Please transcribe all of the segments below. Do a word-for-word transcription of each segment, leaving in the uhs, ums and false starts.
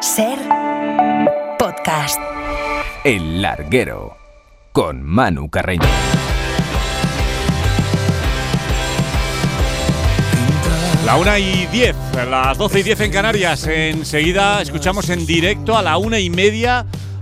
Ser podcast. El Larguero con Manu Carreño. La una y diez, las doce y diez en Canarias. Enseguida escuchamos en directo a la una y media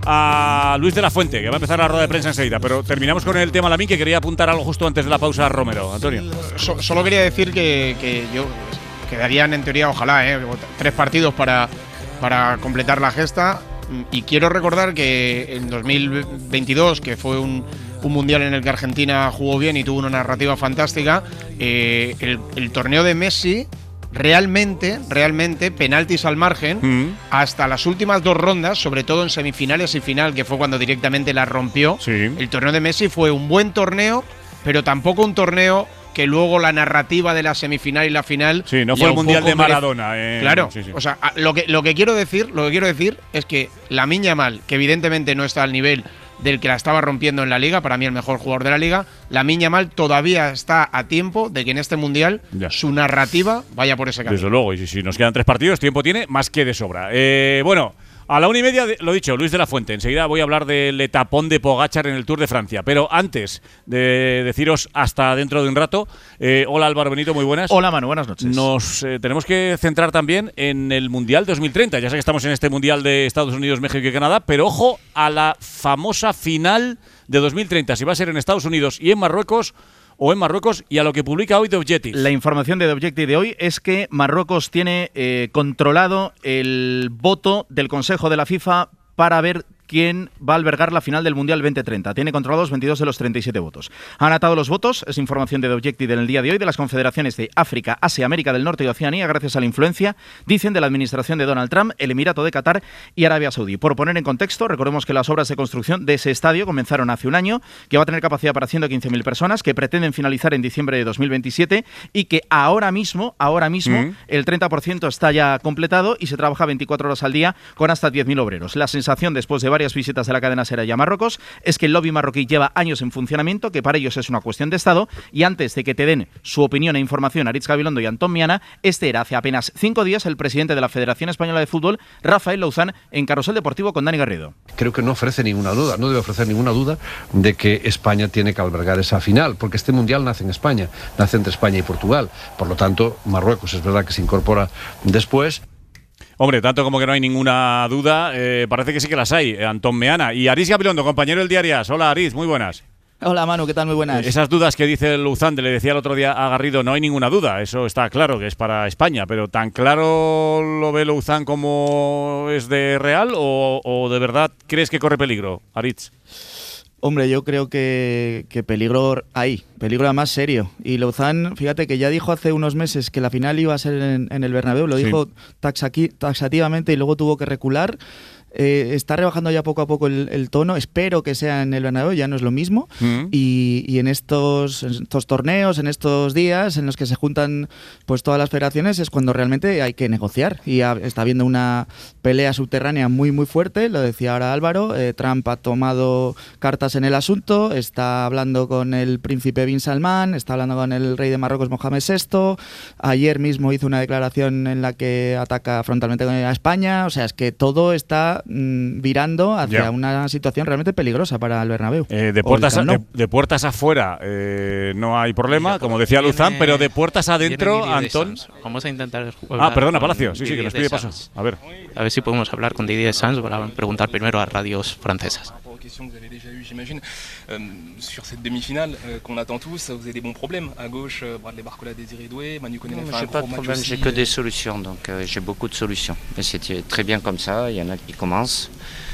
a Luis de la Fuente, que va a empezar la rueda de prensa enseguida. Pero terminamos con el tema Lamine, que quería apuntar algo justo antes de la pausa, Romero. Antonio. So, solo quería decir que, que yo quedarían en teoría, ojalá, ¿eh? tres partidos para, para completar la gesta. Y quiero recordar que en dos mil veintidós, que fue un, un mundial en el que Argentina jugó bien y tuvo una narrativa fantástica, eh, el, el torneo de Messi, realmente, realmente, penaltis al margen, mm. hasta las últimas dos rondas, sobre todo en semifinales y final, que fue cuando directamente la rompió. Sí. El torneo de Messi fue un buen torneo, pero tampoco un torneo que luego la narrativa de la semifinal y la final… Sí, no fue el mundial de Maradona. Eh, claro, sí, sí. O sea, lo que, lo que quiero decir, lo que quiero decir es que Lamine Yamal, que evidentemente no está al nivel del que la estaba rompiendo en la Liga, para mí el mejor jugador de la Liga, Lamine Yamal todavía está a tiempo de que en este mundial ya. su narrativa vaya por ese camino. Desde luego, y si, si nos quedan tres partidos, tiempo tiene más que de sobra. Eh, bueno… A la una y media, lo dicho, Luis de la Fuente. Enseguida voy a hablar del etapón de Pogačar en el Tour de Francia. Pero antes de deciros hasta dentro de un rato, eh, hola Álvaro Benito, muy buenas. Hola Manu, buenas noches. Nos eh, tenemos que centrar también en el Mundial dos mil treinta. Ya sé que estamos en este Mundial de Estados Unidos, México y Canadá, pero ojo a la famosa final de dos mil treinta. Si va a ser en Estados Unidos y en Marruecos, o en Marruecos, y a lo que publica hoy The Objective. La información de The Objective de hoy es que Marruecos tiene eh, controlado el voto del Consejo de la FIFA para ver quién va a albergar la final del Mundial veinte treinta. Tiene controlados veintidós de los treinta y siete votos. Han atado los votos, es información de The Objective en el día de hoy, de las confederaciones de África, Asia, América del Norte y Oceanía, gracias a la influencia, dicen, de la administración de Donald Trump, el Emirato de Qatar y Arabia Saudí. Por poner en contexto, recordemos que las obras de construcción de ese estadio comenzaron hace un año, que va a tener capacidad para ciento quince mil personas, que pretenden finalizar en diciembre de dos mil veintisiete y que ahora mismo, ahora mismo, mm. el treinta por ciento está ya completado y se trabaja veinticuatro horas al día con hasta diez mil obreros. La sensación, después de varias visitas de la cadena Seraya a Marruecos, es que el lobby marroquí lleva años en funcionamiento, que para ellos es una cuestión de Estado, y antes de que te den su opinión e información Aritz Gabilondo y Antón Miana, este era hace apenas cinco días el presidente de la Federación Española de Fútbol, Rafael Louzán, en Carrusel Deportivo con Dani Garrido. Creo que no ofrece ninguna duda, no debe ofrecer ninguna duda de que España tiene que albergar esa final, porque este mundial nace en España, nace entre España y Portugal. Por lo tanto, Marruecos es verdad que se incorpora después. Hombre, tanto como que no hay ninguna duda, eh, parece que sí que las hay, eh, Antón Meana. Y Aritz Gabilondo, compañero del Diario As. Hola Aritz, muy buenas. Hola Manu, ¿qué tal? Muy buenas. Eh, esas dudas que dice Louzán, le decía el otro día a Garrido, no hay ninguna duda, eso está claro que es para España, pero ¿tan claro lo ve Louzán como es de real o, o de verdad crees que corre peligro, Aritz? Hombre, yo creo que, que peligro hay, peligro más serio. Y Louzán, fíjate que ya dijo hace unos meses que la final iba a ser en, en el Bernabéu, lo sí. dijo taxaqui, taxativamente y luego tuvo que recular. Eh, está rebajando ya poco a poco el, el tono, espero que sea en el Bernabéu, ya no es lo mismo. Mm. Y, y en, estos, en estos torneos, en estos días en los que se juntan pues todas las federaciones es cuando realmente hay que negociar. Y ha, está habiendo una pelea subterránea muy muy fuerte, lo decía ahora Álvaro, eh, Trump ha tomado cartas en el asunto, está hablando con el príncipe Bin Salman, está hablando con el rey de Marruecos Mohamed sexto, ayer mismo hizo una declaración en la que ataca frontalmente a España, o sea, es que todo está virando hacia yeah. una situación realmente peligrosa para el Bernabéu. Eh, de, puertas a, de, de puertas afuera eh, no hay problema, como decía Louzán, pero de puertas adentro, Antón… Vamos a intentar… Ah, perdona, Palacio, sí, sí, que nos pide paso. A ver. A ver si podemos hablar con Didier Deschamps para preguntar primero a radios francesas. Questions que vous avez déjà eues, j'imagine, euh, sur cette demi-finale euh, qu'on attend tous, vous avez des bons problèmes. À gauche, euh, Bradley Barcola, Désiré Doué, Manu Koné. Non, j'ai pas de problème, j'ai que des solutions, donc euh, j'ai beaucoup de solutions. Et c'est très bien comme ça, il y en a qui commencent.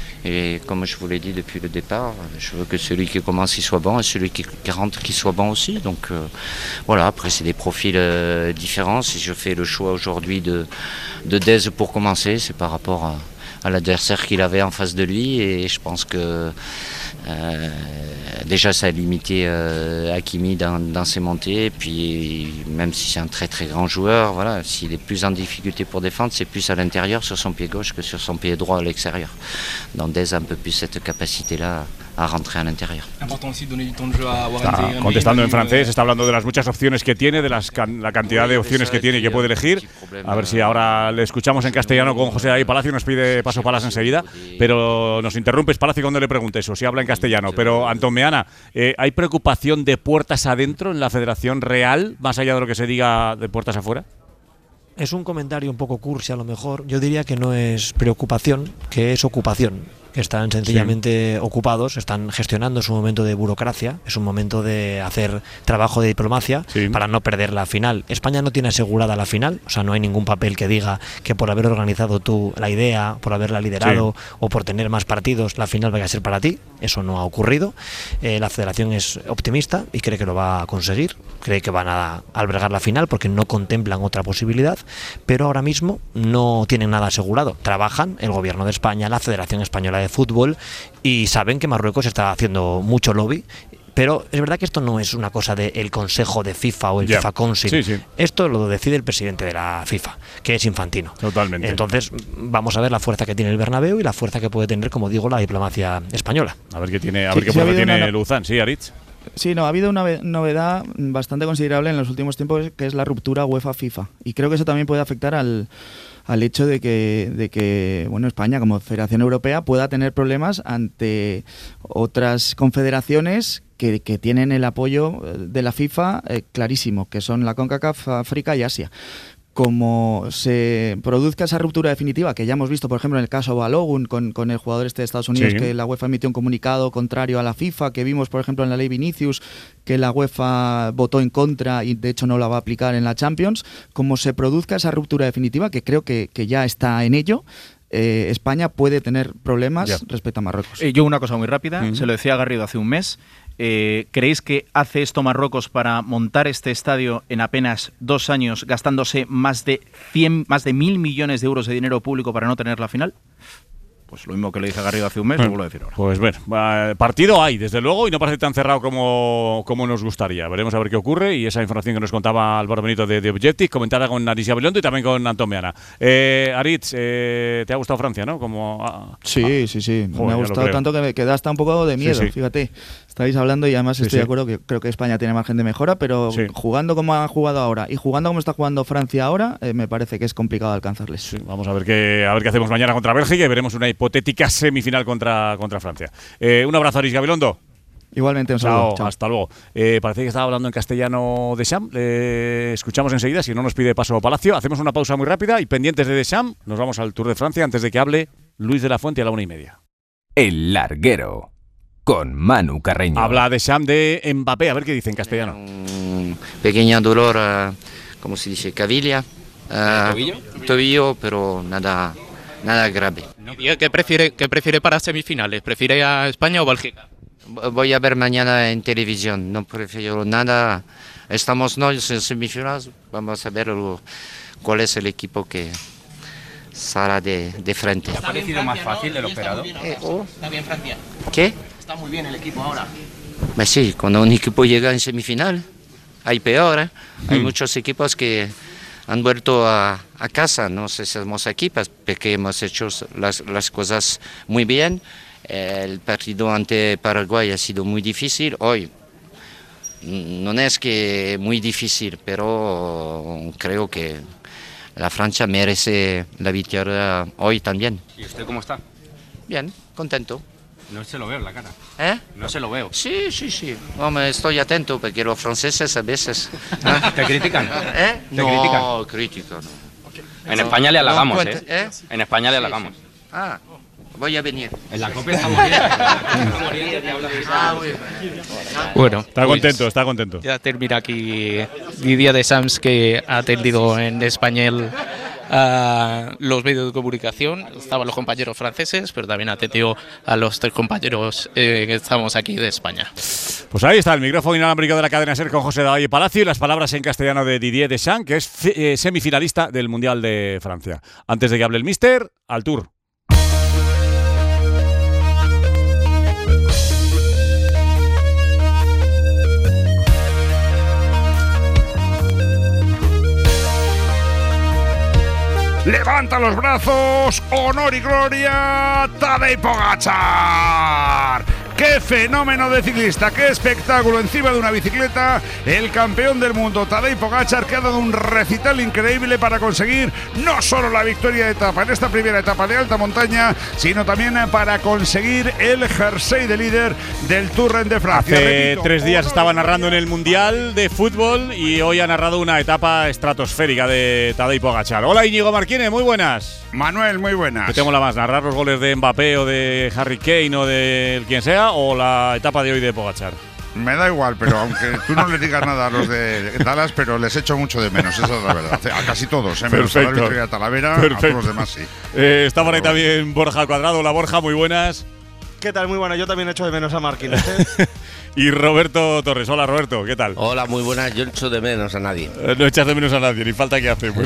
Et comme je vous l'ai dit depuis le départ, je veux que celui qui commence, il soit bon, et celui qui, qui rentre, qu'il soit bon aussi. Donc euh, voilà, après c'est des profils euh, différents. Si je fais le choix aujourd'hui de, de Dez pour commencer, c'est par rapport à… à l'adversaire qu'il avait en face de lui, et je pense que Euh, déjà, ça a limité euh, Hakimi dans, dans ses montées. Et puis, même si c'est un très très grand joueur, voilà, s'il est plus en difficulté pour défendre, c'est plus à l'intérieur sur son pied gauche que sur son pied droit à l'extérieur. Donc, Dez a un peu plus cette capacité-là a rentrer al interior. Está contestando en francés, está hablando de las muchas opciones que tiene, de las can la cantidad de opciones que tiene y que puede elegir. A ver si ahora le escuchamos en castellano con José David Palacio, nos pide paso palas enseguida, pero nos interrumpes, Palacio, cuando le pregunte eso, si habla en castellano. Pero, Antón Meana, eh, ¿hay preocupación de puertas adentro en la Federación Real, más allá de lo que se diga de puertas afuera? Es un comentario un poco cursi a lo mejor. Yo diría que no es preocupación, que es ocupación. Están sencillamente sí. ocupados, están gestionando su momento de burocracia, es un momento de hacer trabajo de diplomacia sí. para no perder la final. España no tiene asegurada la final, o sea, no hay ningún papel que diga que por haber organizado tú la idea, por haberla liderado sí. o por tener más partidos, la final vaya a ser para ti. Eso no ha ocurrido. Eh, la federación es optimista y cree que lo va a conseguir, cree que van a albergar la final porque no contemplan otra posibilidad, pero ahora mismo no tienen nada asegurado. Trabajan el gobierno de España, la Federación Española de Fútbol, y saben que Marruecos está haciendo mucho lobby, pero es verdad que esto no es una cosa del Consejo de FIFA o el yeah. FIFA Council. Sí, sí. Esto lo decide el presidente de la FIFA, que es Infantino. Totalmente. Entonces vamos a ver la fuerza que tiene el Bernabéu y la fuerza que puede tener, como digo, la diplomacia española. A ver qué tiene, a ver sí, qué sí, fuerza tiene una... Luzán, sí, Aritz. Sí, no, ha habido una novedad bastante considerable en los últimos tiempos, que es la ruptura UEFA-FIFA, y creo que eso también puede afectar al al hecho de que, de que bueno, España como Federación Europea pueda tener problemas ante otras confederaciones que, que tienen el apoyo de la FIFA eh, clarísimo, que son la CONCACAF, África y Asia. Como se produzca esa ruptura definitiva, que ya hemos visto, por ejemplo, en el caso Balogun con, con el jugador este de Estados Unidos, sí. que la UEFA emitió un comunicado contrario a la FIFA, que vimos, por ejemplo, en la ley Vinicius, que la UEFA votó en contra y de hecho no la va a aplicar en la Champions. Como se produzca esa ruptura definitiva, que creo que, que ya está en ello, eh, España puede tener problemas ya. respecto a Marruecos. Eh, yo una cosa muy rápida, mm-hmm. se lo decía a Garrido hace un mes. Eh, ¿Creéis que hace esto Marruecos para montar este estadio en apenas dos años, gastándose más de cien, más de mil millones de euros de dinero público para no tener la final? Pues lo mismo que le dije a Garrido hace un mes, lo vuelvo a decir ahora. Pues bueno, partido hay, desde luego, y no parece tan cerrado como, como nos gustaría. Veremos a ver qué ocurre, y esa información que nos contaba Álvaro Benito de, de Objective, comentada con Aritz Gabilondo y también con Antón Meana. Eh, Aritz, eh, ¿te ha gustado Francia, no? Como, ah, sí, ah, sí, sí. Joder, me ha gustado tanto que, me, que da hasta un poco de miedo, sí, sí. fíjate. Estáis hablando y además sí, estoy sí. de acuerdo que creo que España tiene margen de mejora, pero sí. jugando como ha jugado ahora y jugando como está jugando Francia ahora, eh, me parece que es complicado alcanzarles. Sí, vamos a ver qué a ver qué hacemos mañana contra Bélgica y veremos una hipotética semifinal contra, contra Francia. Eh, un abrazo, Aritz Gabilondo. Igualmente, un saludo. Chao, Chao. Hasta luego. Eh, parece que estaba hablando en castellano Deschamps. Eh, escuchamos enseguida, si no nos pide paso Palacio. Hacemos una pausa muy rápida y pendientes de Deschamps, nos vamos al Tour de Francia antes de que hable Luis de la Fuente a la una y media. El Larguero. Con Manu Carreño. Habla Deschamps de Mbappé, a ver qué dice en castellano. Un pequeño dolor, uh, como se dice, cavilla, uh, ¿Tobillo? tobillo, pero nada, nada grave. ¿Qué prefiere, qué prefiere para semifinales? ¿Prefiere a España o Bélgica? Voy a ver mañana en televisión, no prefiero nada. Estamos no en semifinales, vamos a ver lo, cuál es el equipo que saldrá de, de frente. ¿Te ha parecido más fácil de lo esperado? Eh, oh. ¿Está bien Francia? ¿Qué? Está muy bien el equipo ahora. Pues sí, cuando un equipo llega en semifinal, hay peor, ¿eh? Hay mm. muchos equipos que han vuelto a, a casa, no sé si somos aquí, porque hemos hecho las, las cosas muy bien. El partido ante Paraguay ha sido muy difícil. Hoy no es que muy difícil, pero creo que la Francia merece la victoria hoy también. ¿Y usted cómo está? Bien, contento. No se lo veo en la cara. ¿Eh? No se lo veo. Sí, sí, sí. Hombre, estoy atento porque los franceses a veces... ¿eh? ¿Te critican? ¿Eh? ¿Te no, critican? crítica no. En no, España le halagamos, no, ¿eh? ¿eh? En España le halagamos. Sí, sí. Ah, voy a venir. En la copia estamos bien. Ah, bueno. Bueno, está contento, está contento. Ya termina aquí Didier Deschamps, que ha atendido en español a los medios de comunicación. Estaban los compañeros franceses, pero también atendió a los tres compañeros eh, que estamos aquí de España. Pues ahí está el micrófono inalámbrico de la cadena SER con José David Palacio y las palabras en castellano de Didier Deschamps, que es eh, semifinalista del Mundial de Francia. Antes de que hable el míster, al Tour. levanta los brazos, honor y gloria, Tadej Pogačar. ¡Qué fenómeno de ciclista! ¡Qué espectáculo! Encima de una bicicleta, el campeón del mundo, Tadej Pogačar, que ha dado un recital increíble para conseguir no solo la victoria de etapa en esta primera etapa de alta montaña, sino también para conseguir el jersey de líder del Tour de Francia. Hace Repito, tres días estaba narrando en el Mundial de Fútbol y hoy ha narrado una etapa estratosférica de Tadej Pogačar. Hola Íñigo Marquínez, muy buenas. Manuel, muy buenas. ¿Qué te mola más, narrar los goles de Mbappé o de Harry Kane o de quien sea, o la etapa de hoy de Pogačar? Me da igual, pero aunque tú no les digas nada a los de Dallas, pero les echo mucho de menos, esa es la verdad. A casi todos, ¿eh? Menos a la victoria de Talavera, Perfecto. a todos los demás sí. Eh, está por ahí también Borja Cuadrado. Hola Borja, muy buenas. ¿Qué tal? Muy bueno, yo también echo de menos a Marquínez, ¿eh? Y Roberto Torres. Hola Roberto, ¿qué tal? Hola, muy buenas. Yo no echo de menos a nadie. Eh, no echas de menos a nadie, ni falta que hace. Pues.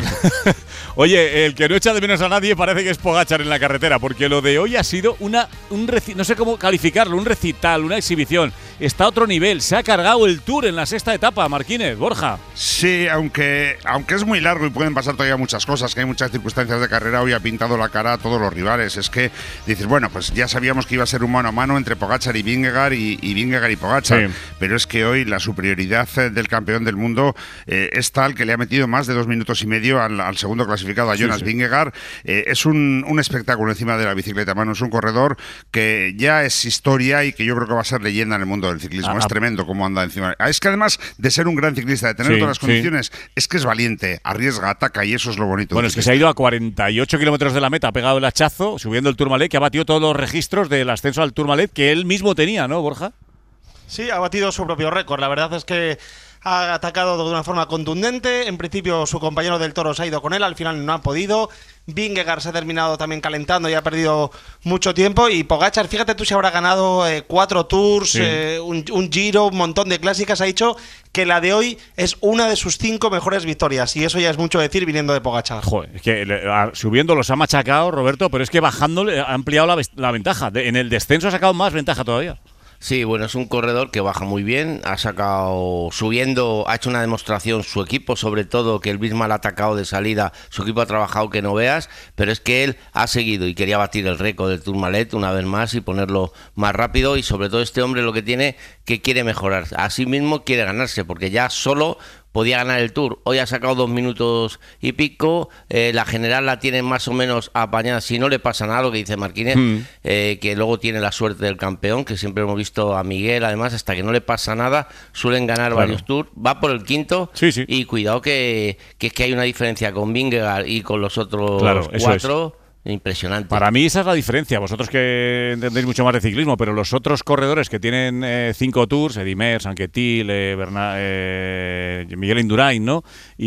Oye, el que no echa de menos a nadie parece que es Pogačar en la carretera, porque lo de hoy ha sido una, un reci- no sé cómo calificarlo, un recital, una exhibición. Está a otro nivel, se ha cargado el Tour en la sexta etapa, Marquínez, Borja. Sí, aunque, aunque es muy largo y pueden pasar todavía muchas cosas, que hay muchas circunstancias de carrera, hoy ha pintado la cara a todos los rivales. Es que dices, bueno, pues ya sabíamos que iba a ser un mano a mano entre Pogačar y Vingegaard y, y Vingegaard y Pogačar, sí. Pero es que hoy la superioridad del campeón del mundo eh, es tal que le ha metido más de dos minutos y medio al, al segundo clasificado, a Jonas sí, sí. Vingegaard. Eh, es un, un espectáculo encima de la bicicleta, mano. Es un corredor que ya es historia y que yo creo que va a ser leyenda en el mundo del ciclismo. Ah, es tremendo cómo anda encima. Es que además de ser un gran ciclista, de tener sí, todas las condiciones, sí. es que es valiente, arriesga, ataca y eso es lo bonito. Bueno, es que se ha ido a cuarenta y ocho kilómetros de la meta, ha pegado el hachazo, subiendo el Tourmalet, que ha batido todos los registros del ascenso al Tourmalet que él mismo tenía, ¿no, Borja? Sí, ha batido su propio récord. La verdad es que ha atacado de una forma contundente. En principio su compañero del Toro se ha ido con él, al final no ha podido. Vingegaard se ha terminado también calentando y ha perdido mucho tiempo. Y Pogačar, fíjate tú si habrá ganado eh, cuatro Tours, sí. eh, un, un Giro, un montón de clásicas. Ha dicho que la de hoy es una de sus cinco mejores victorias. Y eso ya es mucho decir viniendo de Pogačar. Joder, es que le, a, subiendo los ha machacado, Roberto, pero es que bajando le ha ampliado la, la ventaja. De, en el descenso ha sacado más ventaja todavía. Sí, bueno, es un corredor que baja muy bien, ha sacado, subiendo, ha hecho una demostración su equipo, sobre todo que el Bismarck ha atacado de salida, su equipo ha trabajado que no veas, pero es que él ha seguido y quería batir el récord del Tourmalet una vez más y ponerlo más rápido, y sobre todo este hombre lo que tiene, que quiere mejorar, así mismo quiere ganarse, porque ya solo podía ganar el Tour, hoy ha sacado dos minutos y pico, eh, la general la tiene más o menos apañada, si no le pasa nada, lo que dice Marquínez, mm. eh, que luego tiene la suerte del campeón, que siempre hemos visto a Miguel, además, hasta que no le pasa nada, suelen ganar claro. varios Tours, va por el quinto, sí, sí. y cuidado que, que es que hay una diferencia con Vingegaard y con los otros claro, cuatro. Impresionante. Para mí esa es la diferencia. Vosotros que entendéis mucho más de ciclismo, pero los otros corredores que tienen eh, cinco tours, Eddy Merckx, Anquetil, eh, Bernard, eh, Miguel Indurain, ¿no?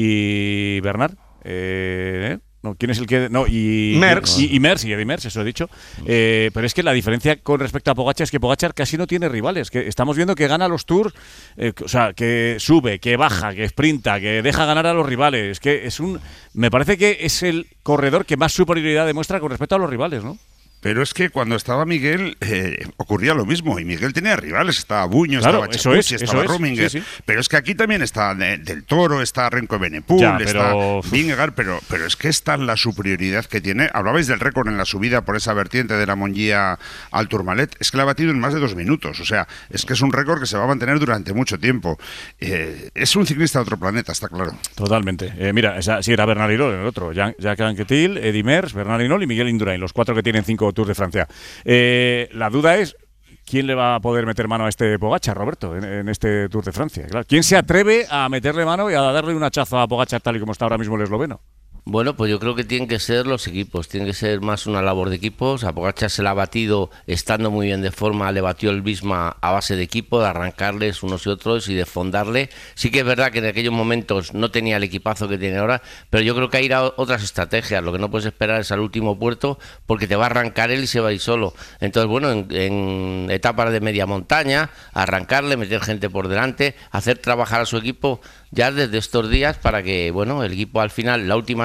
Y Bernard, eh, no, ¿quién es el que...? No, y Merckx. Y, y Merckx, y Eddy Merckx, eso he dicho. Eh, pero es que la diferencia con respecto a Pogačar es que Pogačar casi no tiene rivales. Que estamos viendo que gana los Tours, eh, o sea, que sube, que baja, que sprinta, que deja ganar a los rivales. Es que es un... Me parece que es el corredor que más superioridad demuestra con respecto a los rivales, ¿no? Pero es que cuando estaba Miguel eh, ocurría lo mismo, y Miguel tenía rivales, estaba Buño, claro, estaba Chapucci, es, estaba Rominger, sí, sí. pero es que aquí también está de, Del Toro, está Renko Evenepoel, ya, está pero... Vingegaard, pero, pero es que está la superioridad que tiene. Hablabais del récord en la subida por esa vertiente de la Mongia al Tourmalet, es que la ha batido en más de dos minutos, o sea, es que es un récord que se va a mantener durante mucho tiempo. Eh, es un ciclista de otro planeta, está claro. Totalmente. Eh, mira, esa, sí era Bernard Hinault, el otro, Jacques Anquetil, Eddy Merckx, Bernard Hinault y Miguel Indurain, los cuatro que tienen cinco Tours de Francia. Eh, la duda es ¿quién le va a poder meter mano a este Pogačar, Roberto, en, en este Tour de Francia? Claro. ¿Quién se atreve a meterle mano y a darle un hachazo a Pogačar tal y como está ahora mismo el esloveno? Bueno, pues yo creo que tienen que ser los equipos, tiene que ser más una labor de equipos. A Pogačar se la ha batido estando muy bien de forma, le batió el Bismarck a base de equipo, de arrancarles unos y otros y de fondarle. Sí que es verdad que en aquellos momentos no tenía el equipazo que tiene ahora, pero yo creo que hay otras estrategias. Lo que no puedes esperar es al último puerto, porque te va a arrancar él y se va a ir solo. Entonces, bueno, en, en etapas de media montaña, arrancarle, meter gente por delante, hacer trabajar a su equipo ya desde estos días para que, bueno, el equipo al final, la última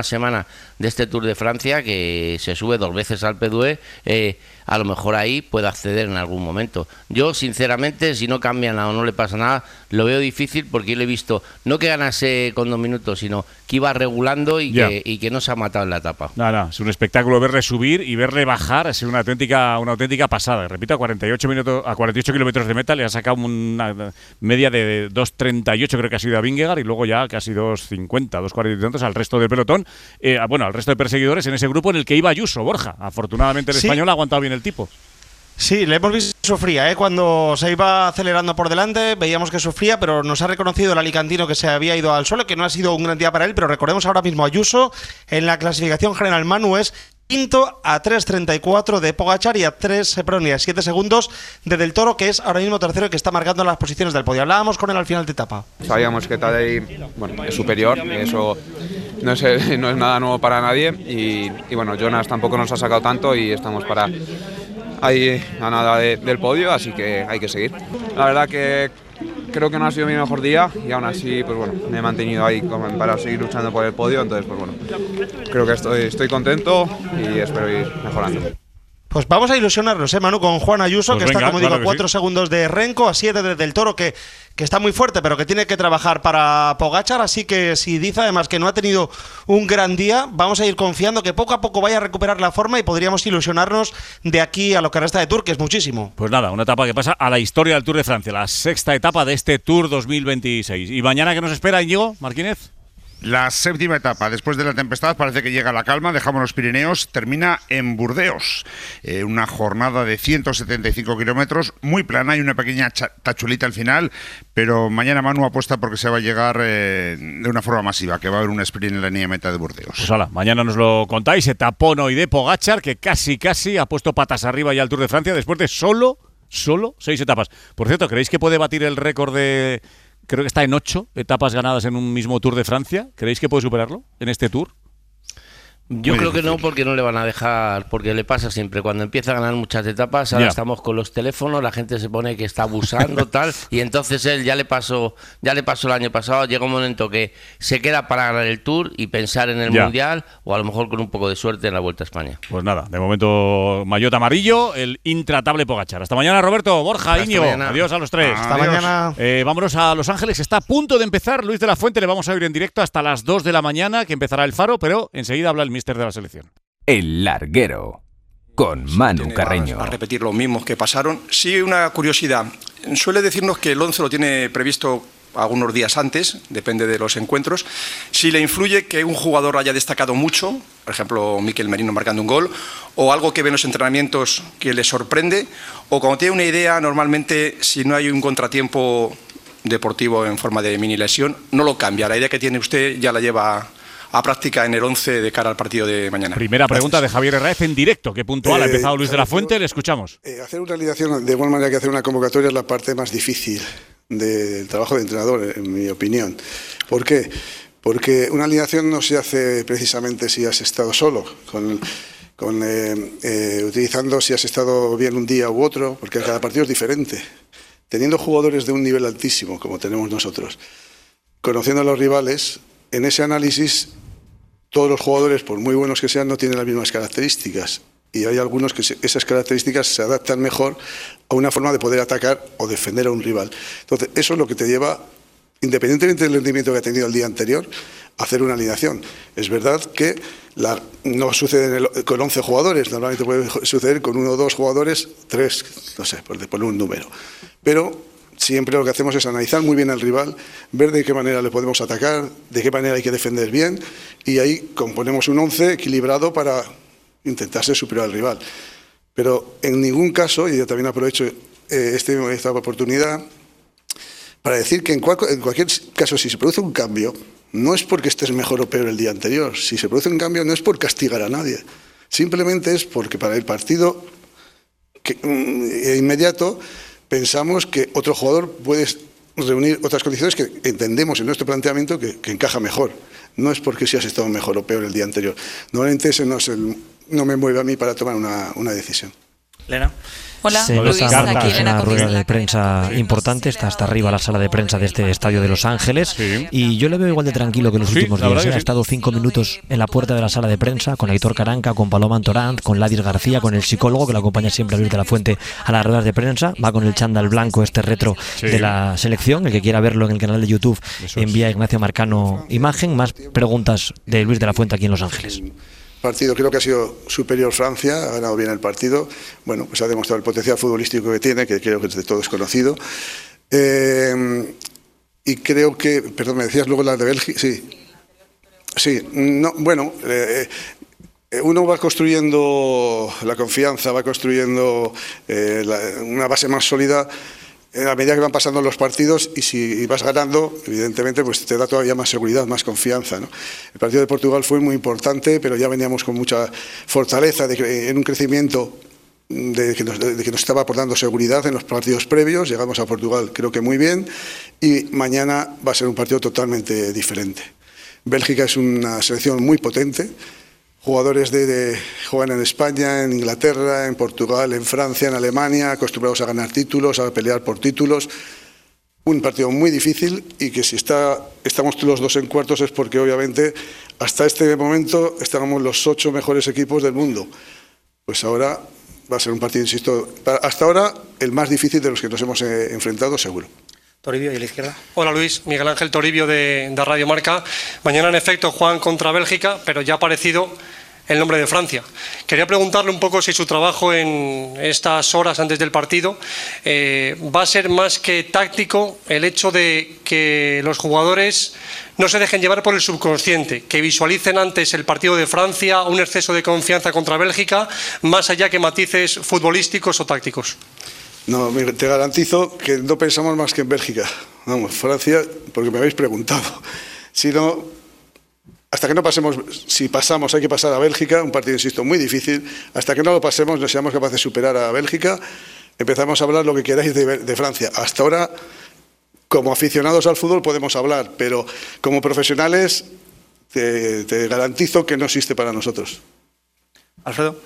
semana de este Tour de Francia, que se sube dos veces al P D U E, eh, a lo mejor ahí puede acceder en algún momento. Yo, sinceramente, si no cambia nada o no le pasa nada, lo veo difícil, porque yo le he visto, no que ganase con dos minutos, sino que iba regulando y, que, y que no se ha matado en la etapa. Nada, es un espectáculo verle subir y verle bajar, es una auténtica, una auténtica pasada. Repito, a cuarenta y ocho minutos, a cuarenta y ocho kilómetros de meta le ha sacado una media de dos treinta y ocho, creo que ha sido a Vingegaard, y luego ya casi dos cincuenta, dos cuarenta y tantos al resto del pelotón, eh, bueno, al resto de perseguidores en ese grupo en el que iba Ayuso, Borja. Afortunadamente el sí. español ha aguantado bien el tipo. Sí, le hemos visto sufría, ¿eh? Cuando se iba acelerando por delante, veíamos que sufría, pero nos ha reconocido el alicantino que se había ido al suelo, que no ha sido un gran día para él, pero recordemos ahora mismo Ayuso en la clasificación general. Manu es quinto a tres treinta y cuatro de Pogačar y a tres, perdón, y a siete segundos de Del Toro, que es ahora mismo tercero y que está marcando las posiciones del podio. Hablábamos con él al final de etapa. Sabíamos que Tadej, bueno, es superior, eso no es, no es nada nuevo para nadie, y, y bueno, Jonas tampoco nos ha sacado tanto y estamos para ahí a nada de, del podio, así que hay que seguir. La verdad que creo que no ha sido mi mejor día y aún así, pues bueno, me he mantenido ahí como para seguir luchando por el podio, entonces pues bueno, creo que estoy, estoy contento y espero ir mejorando. Pues vamos a ilusionarnos, ¿eh, Manu? Con Juan Ayuso, pues que venga, está, como claro digo, a cuatro sí. segundos de Renko, a siete de Del Toro, que, que está muy fuerte, pero que tiene que trabajar para Pogačar. Así que si dice además que no ha tenido un gran día, vamos a ir confiando que poco a poco vaya a recuperar la forma y podríamos ilusionarnos de aquí a lo que resta de Tour, que es muchísimo. Pues nada, una etapa que pasa a la historia del Tour de Francia, la sexta etapa de este Tour dos mil veintiséis. ¿Y mañana qué nos espera, Íñigo Martínez? La séptima etapa, después de la tempestad, parece que llega la calma, dejamos los Pirineos, termina en Burdeos. Eh, una jornada de ciento setenta y cinco kilómetros, muy plana y una pequeña tachuelita al final, pero mañana Manu apuesta porque se va a llegar eh, de una forma masiva, que va a haber un sprint en la línea de meta de Burdeos. Pues hola, mañana nos lo contáis, etapón hoy de Pogačar, que casi casi ha puesto patas arriba ya al Tour de Francia después de solo, solo seis etapas. Por cierto, ¿creéis que puede batir el récord de... Creo que está en ocho etapas ganadas en un mismo Tour de Francia? ¿Creéis que puede superarlo en este Tour? Yo Muy creo difícil. que no, porque no le van a dejar, porque le pasa siempre, cuando empieza a ganar muchas etapas, ahora Ya. estamos con los teléfonos, la gente se pone que está abusando, tal, y entonces él ya le pasó, ya le pasó el año pasado, llega un momento que se queda para ganar el Tour y pensar en el Ya. Mundial, o a lo mejor con un poco de suerte en la Vuelta a España. Pues nada, de momento maillot amarillo, el intratable Pogačar. Hasta mañana, Roberto, Borja, Hasta Íñigo. mañana. Adiós a los tres. Hasta Adiós. mañana. Eh, vámonos a Los Ángeles, está a punto de empezar Luis de la Fuente, le vamos a oír en directo hasta las dos de la mañana, que empezará el Faro, pero enseguida habla el míster de la selección. El Larguero, con Manu Carreño. A repetir los mismos que pasaron. Sí, una curiosidad. Suele decirnos que el once lo tiene previsto algunos días antes, depende de los encuentros. Si le influye que un jugador haya destacado mucho, por ejemplo, Mikel Merino marcando un gol, o algo que ve en los entrenamientos que le sorprende, o cuando tiene una idea, normalmente, si no hay un contratiempo deportivo en forma de mini lesión, no lo cambia. La idea que tiene usted ya la lleva a práctica en el once de cara al partido de mañana. Primera pregunta de Javier Herráez en directo. ¿Qué puntual ha Eh, empezado Luis de la claro, Fuente? Le escuchamos. Eh, hacer una alineación de igual manera que hacer una convocatoria es la parte más difícil del trabajo de entrenador, en mi opinión. ¿Por qué? Porque una alineación no se hace precisamente si has estado solo, con, con, eh, eh, utilizando si has estado bien un día u otro, porque cada partido es diferente. Teniendo jugadores de un nivel altísimo, como tenemos nosotros, conociendo a los rivales, en ese análisis todos los jugadores, por muy buenos que sean, no tienen las mismas características. Y hay algunos que se, esas características se adaptan mejor a una forma de poder atacar o defender a un rival. Entonces, eso es lo que te lleva, independientemente del rendimiento que ha tenido el día anterior, a hacer una alineación. Es verdad que la, no sucede en el, con once jugadores, normalmente puede suceder con uno o dos jugadores, tres, no sé, por poner un número. Pero siempre lo que hacemos es analizar muy bien al rival, ver de qué manera le podemos atacar, de qué manera hay que defender bien, y ahí componemos un once equilibrado para intentar ser superior al rival. Pero en ningún caso, y yo también aprovecho eh, este, esta oportunidad para decir que en, cual, en cualquier caso, si se produce un cambio, no es porque estés mejor o peor el día anterior. Si se produce un cambio, no es por castigar a nadie. Simplemente es porque para el partido que, mm, inmediato pensamos que otro jugador puede reunir otras condiciones que entendemos en nuestro planteamiento que, que encaja mejor. No es porque si has estado mejor o peor el día anterior. Normalmente ese no, es el, no me mueve a mí para tomar una, una decisión. Lena. Hola, Se Luis, nota aquí que es Elena una Comis. rueda de prensa importante, está hasta arriba la sala de prensa de este estadio de Los Ángeles Sí. y yo le veo igual de tranquilo que los Sí, últimos la días. verdad ¿eh? que Ha sí. estado cinco minutos en la puerta de la sala de prensa con Aitor Caranca, con Paloma Antoranz, con Ladis García, con el psicólogo que lo acompaña siempre a Luis de la Fuente a las ruedas de prensa. Va con el chándal blanco este retro Sí. de la selección. El que quiera verlo en el canal de YouTube Eso es. envía a Ignacio Marcano imagen. Más preguntas de Luis de la Fuente aquí en Los Ángeles. Partido creo que ha sido superior Francia, ha ganado bien el partido, bueno, pues ha demostrado el potencial futbolístico que tiene, que creo que es de todos conocido. Eh, y creo que, perdón, me decías luego la de Bélgica, sí, sí, no, bueno, eh, eh, uno va construyendo la confianza, va construyendo eh, la- una base más sólida a medida que van pasando los partidos, y si vas ganando, evidentemente, pues te da todavía más seguridad, más confianza, ¿no? El partido de Portugal fue muy importante, pero ya veníamos con mucha fortaleza de que, en un crecimiento de que, nos, de que nos estaba aportando seguridad en los partidos previos. Llegamos a Portugal creo que muy bien, y mañana va a ser un partido totalmente diferente. Bélgica es una selección muy potente. Jugadores de, de, juegan en España, en Inglaterra, en Portugal, en Francia, en Alemania, acostumbrados a ganar títulos, a pelear por títulos. Un partido muy difícil, y que si está, estamos los dos en cuartos es porque obviamente hasta este momento estábamos los ocho mejores equipos del mundo. Pues ahora va a ser un partido, insisto, para- hasta ahora el más difícil de los que nos hemos eh, enfrentado, seguro. Toribio, y a la izquierda. Hola Luis, Miguel Ángel Toribio de, de Radio Marca. Mañana en efecto juegan contra Bélgica, pero ya ha aparecido el nombre de Francia. Quería preguntarle un poco si su trabajo en estas horas antes del partido eh, va a ser más que táctico, el hecho de que los jugadores no se dejen llevar por el subconsciente, que visualicen antes el partido de Francia, un exceso de confianza contra Bélgica, más allá que matices futbolísticos o tácticos. No, mire, te garantizo que no pensamos más que en Bélgica. Vamos, Francia, porque me habéis preguntado. Si no, hasta que no pasemos, si pasamos hay que pasar a Bélgica, un partido, insisto, muy difícil. Hasta que no lo pasemos, no seamos capaces de superar a Bélgica, empezamos a hablar lo que queráis de, de Francia. Hasta ahora, como aficionados al fútbol podemos hablar, pero como profesionales te, te garantizo que no existe para nosotros. Alfredo.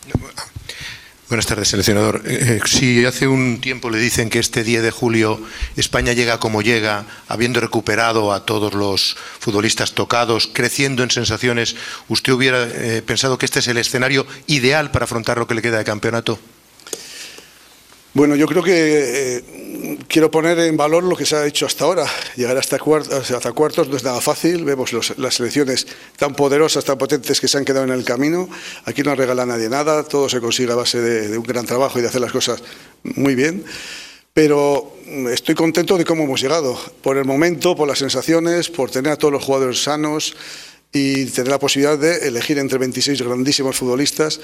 Buenas tardes, seleccionador. Eh, si hace un tiempo le dicen que este diez de julio España llega como llega, habiendo recuperado a todos los futbolistas tocados, creciendo en sensaciones, ¿usted hubiera eh, pensado que este es el escenario ideal para afrontar lo que le queda de campeonato? Bueno, yo creo que eh, quiero poner en valor lo que se ha hecho hasta ahora. Llegar hasta cuartos, hasta cuartos no es nada fácil. Vemos los, las selecciones tan poderosas, tan potentes que se han quedado en el camino. Aquí no regala nadie nada, todo se consigue a base de, de un gran trabajo y de hacer las cosas muy bien. Pero estoy contento de cómo hemos llegado. Por el momento, por las sensaciones, por tener a todos los jugadores sanos y tener la posibilidad de elegir entre veintiséis grandísimos futbolistas.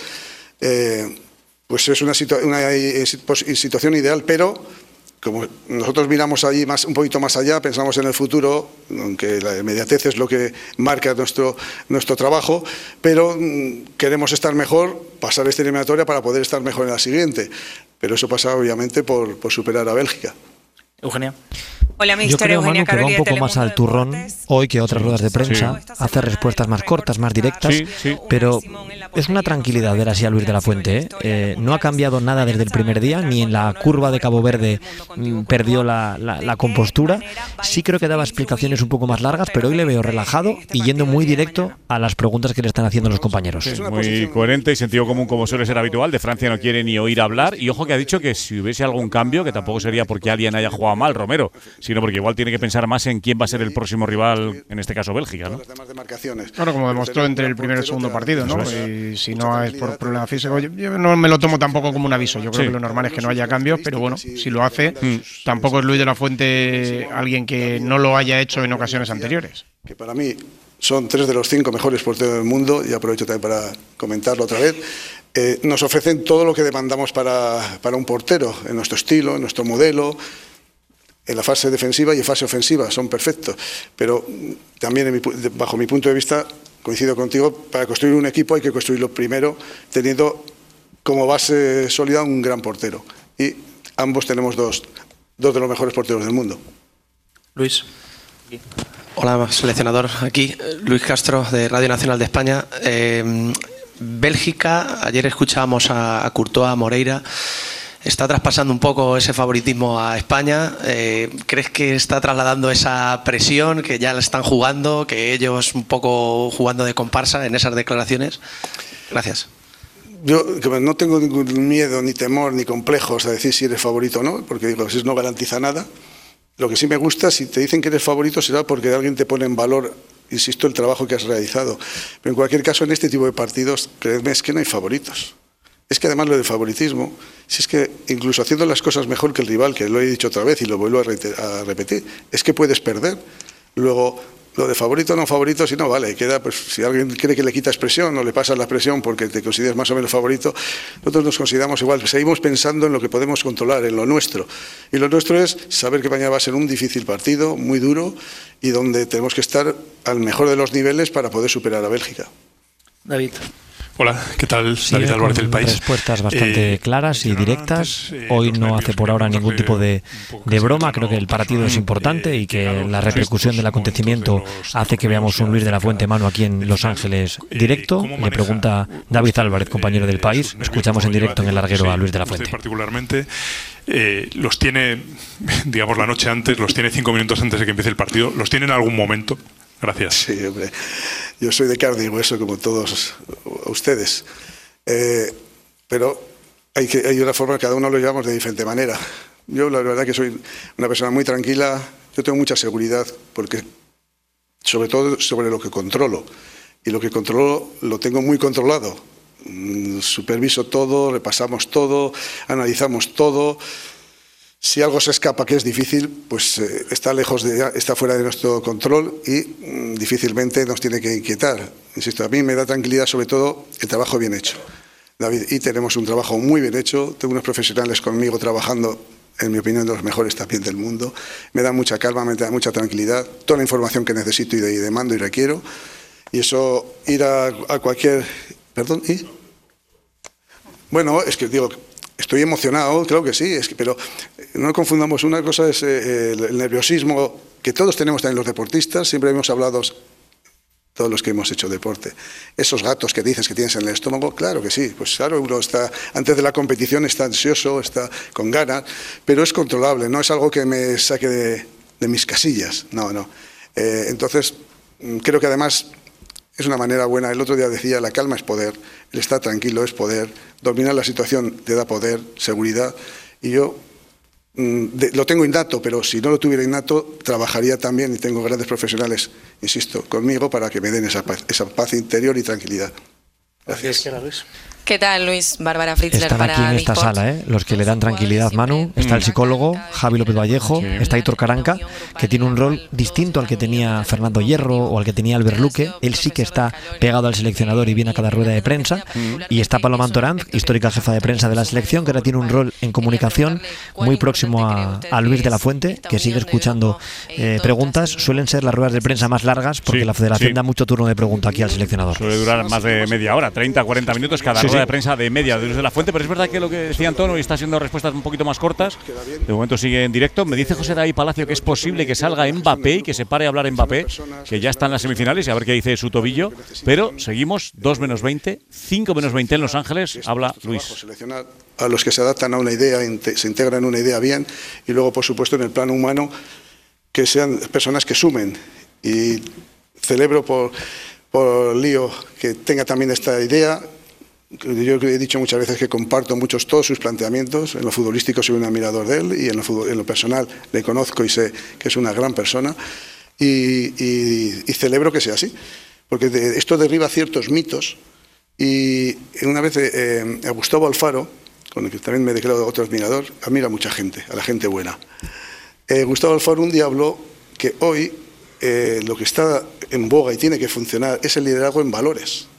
Eh, Pues es una, situa una situación ideal, pero como nosotros miramos allí más, un poquito más allá, pensamos en el futuro, aunque la inmediatez es lo que marca nuestro, nuestro trabajo, pero mmm, queremos estar mejor, pasar esta eliminatoria para poder estar mejor en la siguiente. Pero eso pasa obviamente por, por superar a Bélgica. Eugenia. Hola, Yo mister creo, Eugenia Manu, que va Caroli un de poco más al turrón hoy que otras ruedas de prensa, hace respuestas más cortas, más directas, Sí, sí. pero es una tranquilidad ver así a Luis de la Fuente. ¿eh? Eh, no ha cambiado nada desde el primer día, ni en la curva de Cabo Verde mm, perdió la, la, la compostura. Sí creo que daba explicaciones un poco más largas, pero hoy le veo relajado y yendo muy directo a las preguntas que le están haciendo los compañeros. Sí, muy coherente y sentido común, como suele ser habitual. De Francia no quiere ni oír hablar. Y ojo que ha dicho que si hubiese algún cambio, que tampoco sería porque alguien haya jugado mal, Romero, sino porque igual tiene que pensar más en quién va a ser el próximo rival, en este caso Bélgica, ¿no? Claro, como demostró entre el primer y el segundo partido, ¿no? Y si no es por problema físico, yo, yo no me lo tomo tampoco como un aviso. Yo creo Sí. que lo normal es que no haya cambios, pero bueno, si lo hace, Mm. tampoco es Luis de la Fuente alguien que no lo haya hecho en ocasiones anteriores. Que para mí son tres de los cinco mejores porteros del mundo, y aprovecho también para comentarlo otra vez. Eh, nos ofrecen todo lo que demandamos para, para un portero, en nuestro estilo, en nuestro modelo, en la fase defensiva y en fase ofensiva, son perfectos. Pero mm, también, en mi, bajo mi punto de vista, coincido contigo, para construir un equipo hay que construirlo primero teniendo como base sólida un gran portero. Y ambos tenemos dos, dos de los mejores porteros del mundo. Luis. Hola, seleccionador. Aquí Luis Castro, de Radio Nacional de España. Eh, Bélgica, ayer escuchábamos a, a Courtois, a Moreira. está traspasando un poco ese favoritismo a España. Eh, ¿Crees que está trasladando esa presión, que ya la están jugando, que ellos un poco jugando de comparsa en esas declaraciones? Gracias. Yo no tengo ningún miedo, ni temor, ni complejos a decir si eres favorito o no, porque digo, eso no garantiza nada. Lo que sí me gusta, si te dicen que eres favorito, será porque alguien te pone en valor, insisto, el trabajo que has realizado. Pero en cualquier caso, en este tipo de partidos, créeme, es que no hay favoritos. Es que además lo del favoritismo, si es que incluso haciendo las cosas mejor que el rival, que lo he dicho otra vez y lo vuelvo a, a repetir, es que puedes perder. Luego, lo de favorito o no favorito, si no vale, queda, pues si alguien cree que le quitas presión o le pasas la presión porque te consideras más o menos favorito, nosotros nos consideramos igual, seguimos pensando en lo que podemos controlar, en lo nuestro. Y lo nuestro es saber que mañana va a ser un difícil partido, muy duro, y donde tenemos que estar al mejor de los niveles para poder superar a Bélgica. David. Hola, ¿qué tal? Sí, David Álvarez del País. Respuestas bastante Eh, claras y directas. antes, eh, Hoy los no nervios hace por ahora ningún hace tipo de, un de broma. Creo que el partido es importante y que la repercusión del acontecimiento hace que veamos un Luis de la Fuente Manu aquí en Los Ángeles directo. Le pregunta David Álvarez, compañero del País. Escuchamos en directo en el larguero a Luis de la Fuente. Usted particularmente eh, los tiene, digamos, la noche antes, los tiene cinco minutos antes de que empiece el partido. ¿Los tiene en algún momento? Gracias. Sí, hombre. Yo soy de carne y hueso como todos ustedes. Eh, pero hay, que, hay una forma, cada uno lo llevamos de diferente manera. Yo la verdad que soy una persona muy tranquila, yo tengo mucha seguridad, porque sobre todo sobre lo que controlo. Y lo que controlo lo tengo muy controlado. Mm, superviso todo, repasamos todo, analizamos todo. Si algo se escapa, que es difícil, pues eh, está lejos de, está fuera de nuestro control y mm, difícilmente nos tiene que inquietar. Insisto, a mí me da tranquilidad sobre todo el trabajo bien hecho, David, y tenemos un trabajo muy bien hecho. Tengo unos profesionales conmigo trabajando, en mi opinión, de los mejores también del mundo. Me da mucha calma, me da mucha tranquilidad, toda la información que necesito y, de, y demando y requiero. Y eso, ir a, a cualquier... ¿Perdón? ¿Y? Bueno, es que digo... Estoy emocionado, creo que sí, es que, pero no confundamos. Una cosa es eh, el, el nerviosismo que todos tenemos también los deportistas, siempre hemos hablado, todos los que hemos hecho deporte. Esos gatos que dices que tienes en el estómago, claro que sí, pues claro, uno está, antes de la competición está ansioso, está con ganas, pero es controlable, no es algo que me saque de, de mis casillas, no, no. Eh, entonces, creo que además... Es una manera buena. El otro día decía, la calma es poder, el estar tranquilo es poder, dominar la situación te da poder, seguridad. Y yo mm, de, lo tengo innato, pero si no lo tuviera innato, trabajaría también, y tengo grandes profesionales, insisto, conmigo para que me den esa paz, esa paz interior y tranquilidad. Gracias. ¿Qué tal, Luis? Bárbara Fritzler Están para aquí en esta Disport. sala, ¿eh? Los que le dan tranquilidad, Manu. Está el psicólogo, Javi López Vallejo. Está Hitor Caranca, que tiene un rol distinto al que tenía Fernando Hierro o al que tenía Albert Luque. Él sí que está pegado al seleccionador y viene a cada rueda de prensa. Y está Paloma Antoranz, histórica jefa de prensa de la selección, que ahora tiene un rol en comunicación muy próximo a, a Luis de la Fuente, que sigue escuchando eh, preguntas. Suelen ser las ruedas de prensa más largas porque Sí, la federación sí. da mucho turno de pregunta aquí al seleccionador. Suele durar más de media hora, treinta, cuarenta minutos cada Sí, rueda sí. de prensa de media de Luis de la Fuente, pero es verdad que lo que decía Antonio y está siendo respuestas un poquito más cortas. De momento sigue en directo. Me dice José David Palacio que es posible que salga Mbappé y que se pare a hablar Mbappé, que ya está en las semifinales y a ver qué dice su tobillo. Pero seguimos, dos menos veinte, cinco menos veinte en Los Ángeles. Habla Luis. Seleccionar a los que se adaptan a una idea, inte- se integran en una idea bien, y luego, por supuesto, en el plano humano, que sean personas que sumen. Y celebro por, por Lío que tenga también esta idea. Yo he dicho muchas veces que comparto muchos todos sus planteamientos. En lo futbolístico soy un admirador de él y en lo, fútbol- en lo personal le conozco y sé que es una gran persona. Y, y- y celebro que sea así, porque de- esto derriba ciertos mitos. Y una vez eh, a Gustavo Alfaro, con el que también me declaro otro admirador, admira a mucha gente, a la gente buena. Eh, Gustavo Alfaro un día habló que hoy eh, lo que está en boga y tiene que funcionar es el liderazgo en valores.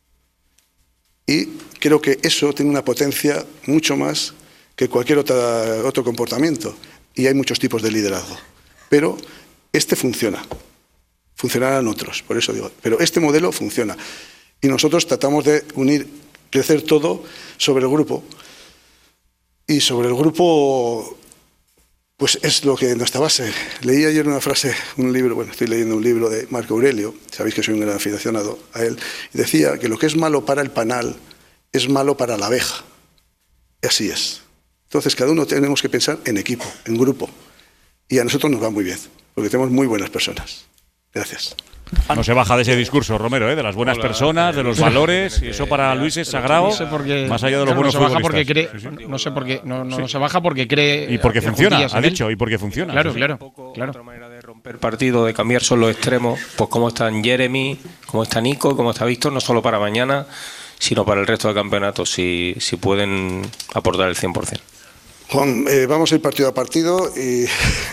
Y creo que eso tiene una potencia mucho más que cualquier otra, otro comportamiento. Y hay muchos tipos de liderazgo. Pero este funciona. Funcionarán otros, por eso digo. Pero este modelo funciona. Y nosotros tratamos de unir, crecer todo sobre el grupo. Y sobre el grupo, pues es lo que nuestra base. Leí ayer una frase, un libro, bueno, estoy leyendo un libro de Marco Aurelio, sabéis que soy un gran aficionado a él, y decía que lo que es malo para el panal es malo para la abeja. Y así es. Entonces, cada uno tenemos que pensar en equipo, en grupo. Y a nosotros nos va muy bien, porque tenemos muy buenas personas. Gracias. No se baja de ese discurso, Romero, ¿eh? De las buenas Hola, personas, de los valores, y eso para Luis es sagrado, no sé por qué, más allá de los buenos no se baja futbolistas. porque cree, Sí, sí. no sé por qué, no, no, Sí. no se baja porque cree. Y porque funciona, justicia ha en él. dicho, y porque funciona. Claro, Sí, sí. claro, claro. Otra manera de romper partido, de cambiar son los extremos, pues cómo están Jeremy, cómo está Nico, cómo está Víctor, no solo para mañana, sino para el resto del campeonato, si, si pueden aportar el cien por cien. Juan, eh, vamos a ir partido a partido y,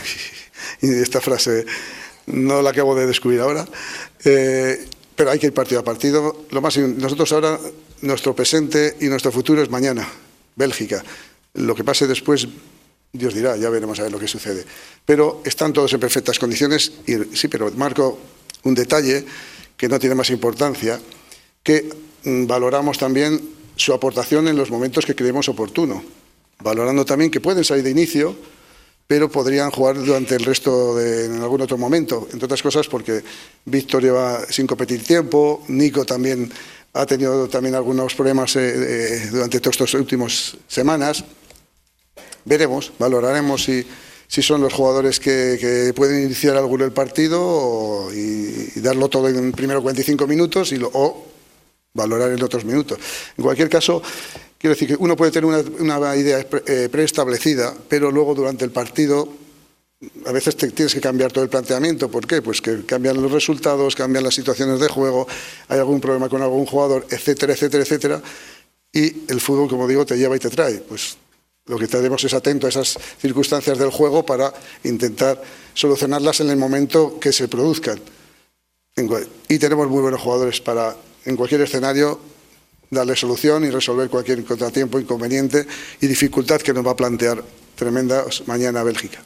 y esta frase no la acabo de descubrir ahora, eh, pero hay que ir partido a partido. Lo más, nosotros ahora, nuestro presente y nuestro futuro es mañana, Bélgica. Lo que pase después, Dios dirá, ya veremos a ver lo que sucede. Pero están todos en perfectas condiciones y sí, pero marco un detalle que no tiene más importancia, que mm, valoramos también su aportación en los momentos que creemos oportuno, valorando también que pueden salir de inicio, pero podrían jugar durante el resto de en algún otro momento, entre otras cosas porque Víctor lleva sin competir tiempo, Nico también ha tenido también algunos problemas eh, eh, durante todas estas últimas semanas. Veremos, valoraremos si, si son los jugadores que, que pueden iniciar alguno el partido o, y, y darlo todo en primero cuarenta y cinco minutos y lo, o valorar en otros minutos. En cualquier caso, quiero decir que uno puede tener una, una idea eh, preestablecida, pero luego durante el partido a veces te tienes que cambiar todo el planteamiento. ¿Por qué? Pues que cambian los resultados, cambian las situaciones de juego, hay algún problema con algún jugador, etcétera, etcétera, etcétera. Y el fútbol, como digo, te lleva y te trae. Pues lo que estaremos es atento a esas circunstancias del juego para intentar solucionarlas en el momento que se produzcan. Y tenemos muy buenos jugadores para, en cualquier escenario, darle solución y resolver cualquier contratiempo, inconveniente y dificultad que nos va a plantear tremenda mañana Bélgica.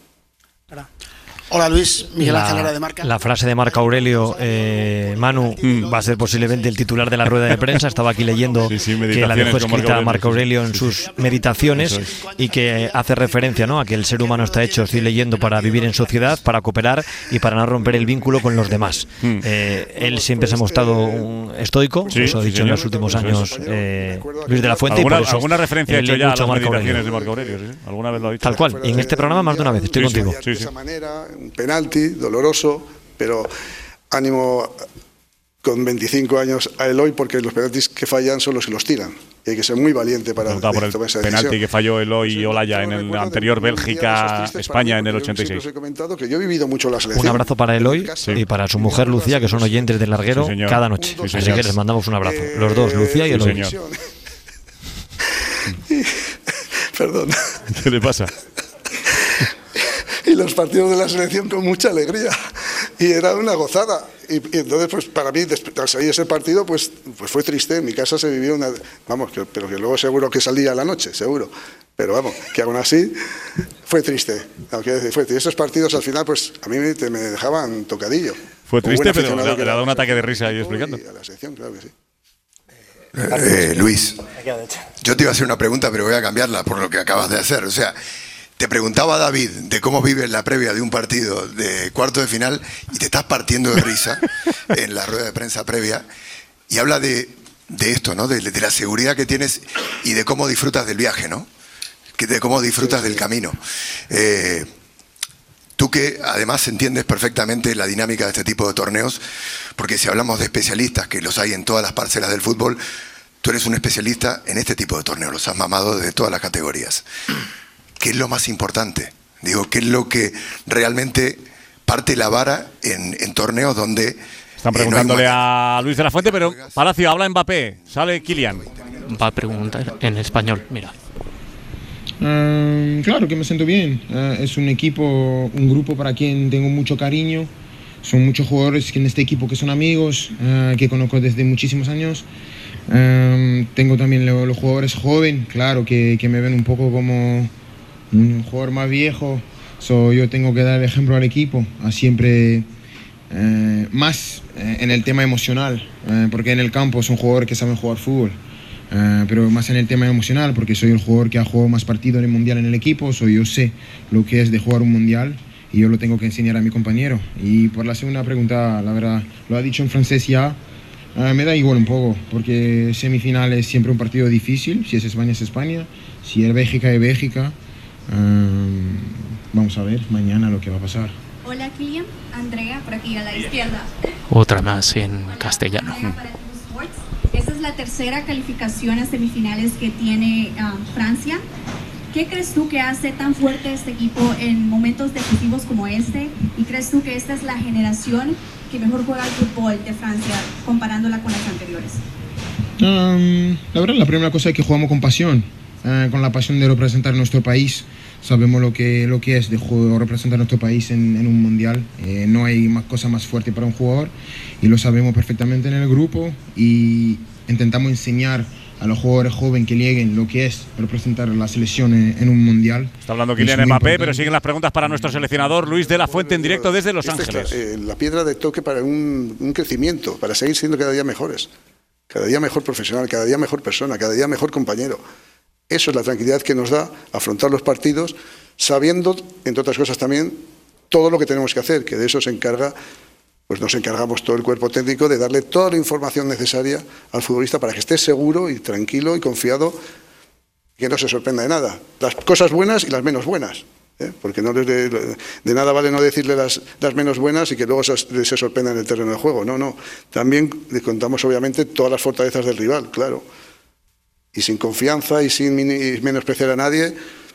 Hola Luis, Miguel La- Ángel Lara de Marca. La frase de Marco Aurelio, eh, Manu, va a ser posiblemente el titular de la rueda de prensa. Estaba aquí leyendo que la meditaciones dejó con Marco escrita Aurelio, Marco Aurelio en sus meditaciones Eso y que hace referencia, ¿no?, a que el ser humano está hecho, estoy leyendo, para vivir en sociedad, para cooperar y para no romper el vínculo con los demás. Eh, él siempre se ha mostrado un estoico, Sí, eso ha sí, dicho en señor. los últimos Eso es. años eh, Luis de la Fuente. Y ¿Alguna, por eso alguna referencia ha él hecho lee ya a mucho las a Marco Aurelio. meditaciones de Marco Aurelio? ¿Sí? ¿Alguna vez lo ha dicho? Tal cual, y en este programa más de una vez, estoy Sí, sí. contigo. De esa manera, un penalti doloroso, pero ánimo con veinticinco años a Eloy, porque los penaltis que fallan son los que los tiran. Y hay que ser muy valiente para Preguntaba por el tomar esa penalti decisión. que falló Eloy y Olaya en el anterior Bélgica-España en el ochenta y seis. Os he comentado que yo he vivido mucho la selección. Un abrazo para Eloy y para su mujer Lucía, que son oyentes del larguero Sí, señor. cada noche. Sí, Así señor. que les mandamos un abrazo. Los dos, Lucía y Sí, Eloy. señor. Perdón. ¿Qué le pasa? Y los partidos de la selección con mucha alegría. Y era una gozada. Y, y entonces, pues para mí, des- al salir ese partido, pues, pues fue triste. En mi casa se vivió una... Vamos, que- pero que luego seguro que salía a la noche, seguro. Pero vamos, que aún así fue triste. No, quiero decir, fue triste. Esos partidos al final, pues a mí me, te- me dejaban tocadillo. Fue Un buen triste, pero aficionado le, que le ha dado era. un ataque de risa ahí explicando. Y a la selección, claro que sí. Eh, Luis, yo te iba a hacer una pregunta, pero voy a cambiarla por lo que acabas de hacer. O sea, te preguntaba David de cómo vives la previa de un partido de cuarto de final y te estás partiendo de risa en la rueda de prensa previa y habla de, de esto, ¿no? De, de la seguridad que tienes y de cómo disfrutas del viaje, ¿no? Que de cómo disfrutas del camino. Eh, Tú que además entiendes perfectamente la dinámica de este tipo de torneos, porque si hablamos de especialistas, que los hay en todas las parcelas del fútbol, tú eres un especialista en este tipo de torneos, los has mamado de todas las categorías. ¿Qué es lo más importante? Digo, ¿qué es lo que realmente parte la vara en, en torneos donde... Están eh, no hay preguntándole manera? a Luis de la Fuente, pero Palacio habla Mbappé, sale Kylian. Va a preguntar en español, mira. Mm, claro que me siento bien. Eh, es un equipo, un grupo para quien tengo mucho cariño. Son muchos jugadores que en este equipo que son amigos, eh, que conozco desde muchísimos años. Eh, tengo también lo- los jugadores jóvenes, claro, que, que me ven un poco como un jugador más viejo. So, yo tengo que dar el ejemplo al equipo, a siempre eh, más eh, en el tema emocional, eh, porque en el campo son jugadores que saben jugar fútbol. Uh, pero más en el tema emocional, porque soy el jugador que ha jugado más partidos en el Mundial en el equipo, so yo sé lo que es de jugar un Mundial y yo lo tengo que enseñar a mi compañero. Y por la segunda pregunta, la verdad, lo ha dicho en francés ya, Uh, me da igual un poco, porque semifinal es siempre un partido difícil. Si es España, es España. Si es Bélgica, es Bélgica. Um, vamos a ver mañana lo que va a pasar. Hola, Kylian. Andrea, por aquí a la izquierda. Otra más en castellano. Esta es la tercera calificación a semifinales que tiene um, Francia. ¿Qué crees tú que hace tan fuerte este equipo en momentos decisivos como este? ¿Y crees tú que esta es la generación que mejor juega el fútbol de Francia comparándola con las anteriores? Um, la verdad, la primera cosa es que jugamos con pasión, uh, con la pasión de representar nuestro país. Sabemos lo que, lo que es de juego, representar nuestro país en, en un mundial. Eh, no hay más cosa más fuerte para un jugador y lo sabemos perfectamente en el grupo y intentamos enseñar a los jugadores jóvenes que lleguen lo que es representar la selección en, en un mundial. Está hablando Kylian Mbappé, pero siguen las preguntas para nuestro seleccionador Luis de la Fuente en directo desde Los Esta Ángeles. Es la, eh, la piedra de toque para un, un crecimiento, para seguir siendo cada día mejores, cada día mejor profesional, cada día mejor persona, cada día mejor compañero. Eso es la tranquilidad que nos da afrontar los partidos, sabiendo, entre otras cosas también, todo lo que tenemos que hacer, que de eso se encarga, pues nos encargamos todo el cuerpo técnico de darle toda la información necesaria al futbolista para que esté seguro y tranquilo y confiado, que no se sorprenda de nada. Las cosas buenas y las menos buenas, ¿eh? Porque no les de, de nada vale no decirle las, las menos buenas y que luego se, se sorprenda en el terreno de juego. No, no. También le contamos obviamente todas las fortalezas del rival, claro. Y sin confianza y sin y menospreciar a nadie,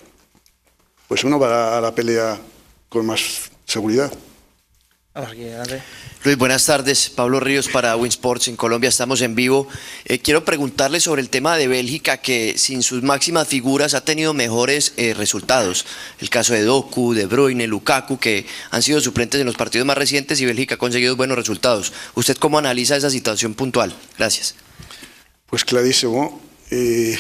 pues uno va a la pelea con más seguridad. Vamos aquí, adelante. Luis, buenas tardes. Pablo Ríos para Winsports en Colombia. Estamos en vivo. Eh, quiero preguntarle sobre el tema de Bélgica, que sin sus máximas figuras ha tenido mejores eh, resultados. El caso de Doku, De Bruyne, Lukaku, que han sido suplentes en los partidos más recientes y Bélgica ha conseguido buenos resultados. ¿Usted cómo analiza esa situación puntual? Gracias. Pues clarísimo. Eh,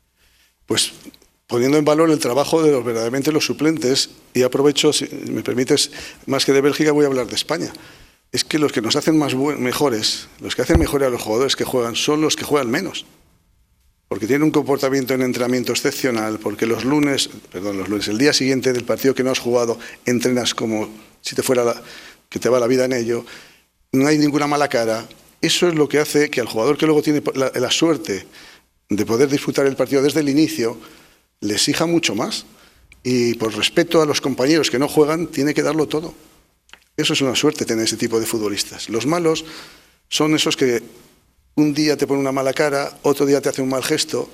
pues poniendo en valor el trabajo de los verdaderamente los suplentes, y aprovecho, si me permites, más que de Bélgica voy a hablar de España. Es que los que nos hacen más mejores, los que hacen mejor a los jugadores que juegan, son los que juegan menos. Porque tienen un comportamiento en entrenamiento excepcional, porque los lunes, perdón, los lunes, el día siguiente del partido que no has jugado, entrenas como si te fuera la, que te va la vida en ello, no hay ninguna mala cara. Eso es lo que hace que al jugador que luego tiene la, la suerte de poder disfrutar el partido desde el inicio, le exija mucho más y por respeto a los compañeros que no juegan tiene que darlo todo. Eso es una suerte tener ese tipo de futbolistas. Los malos son esos que un día te ponen una mala cara, otro día te hacen un mal gesto.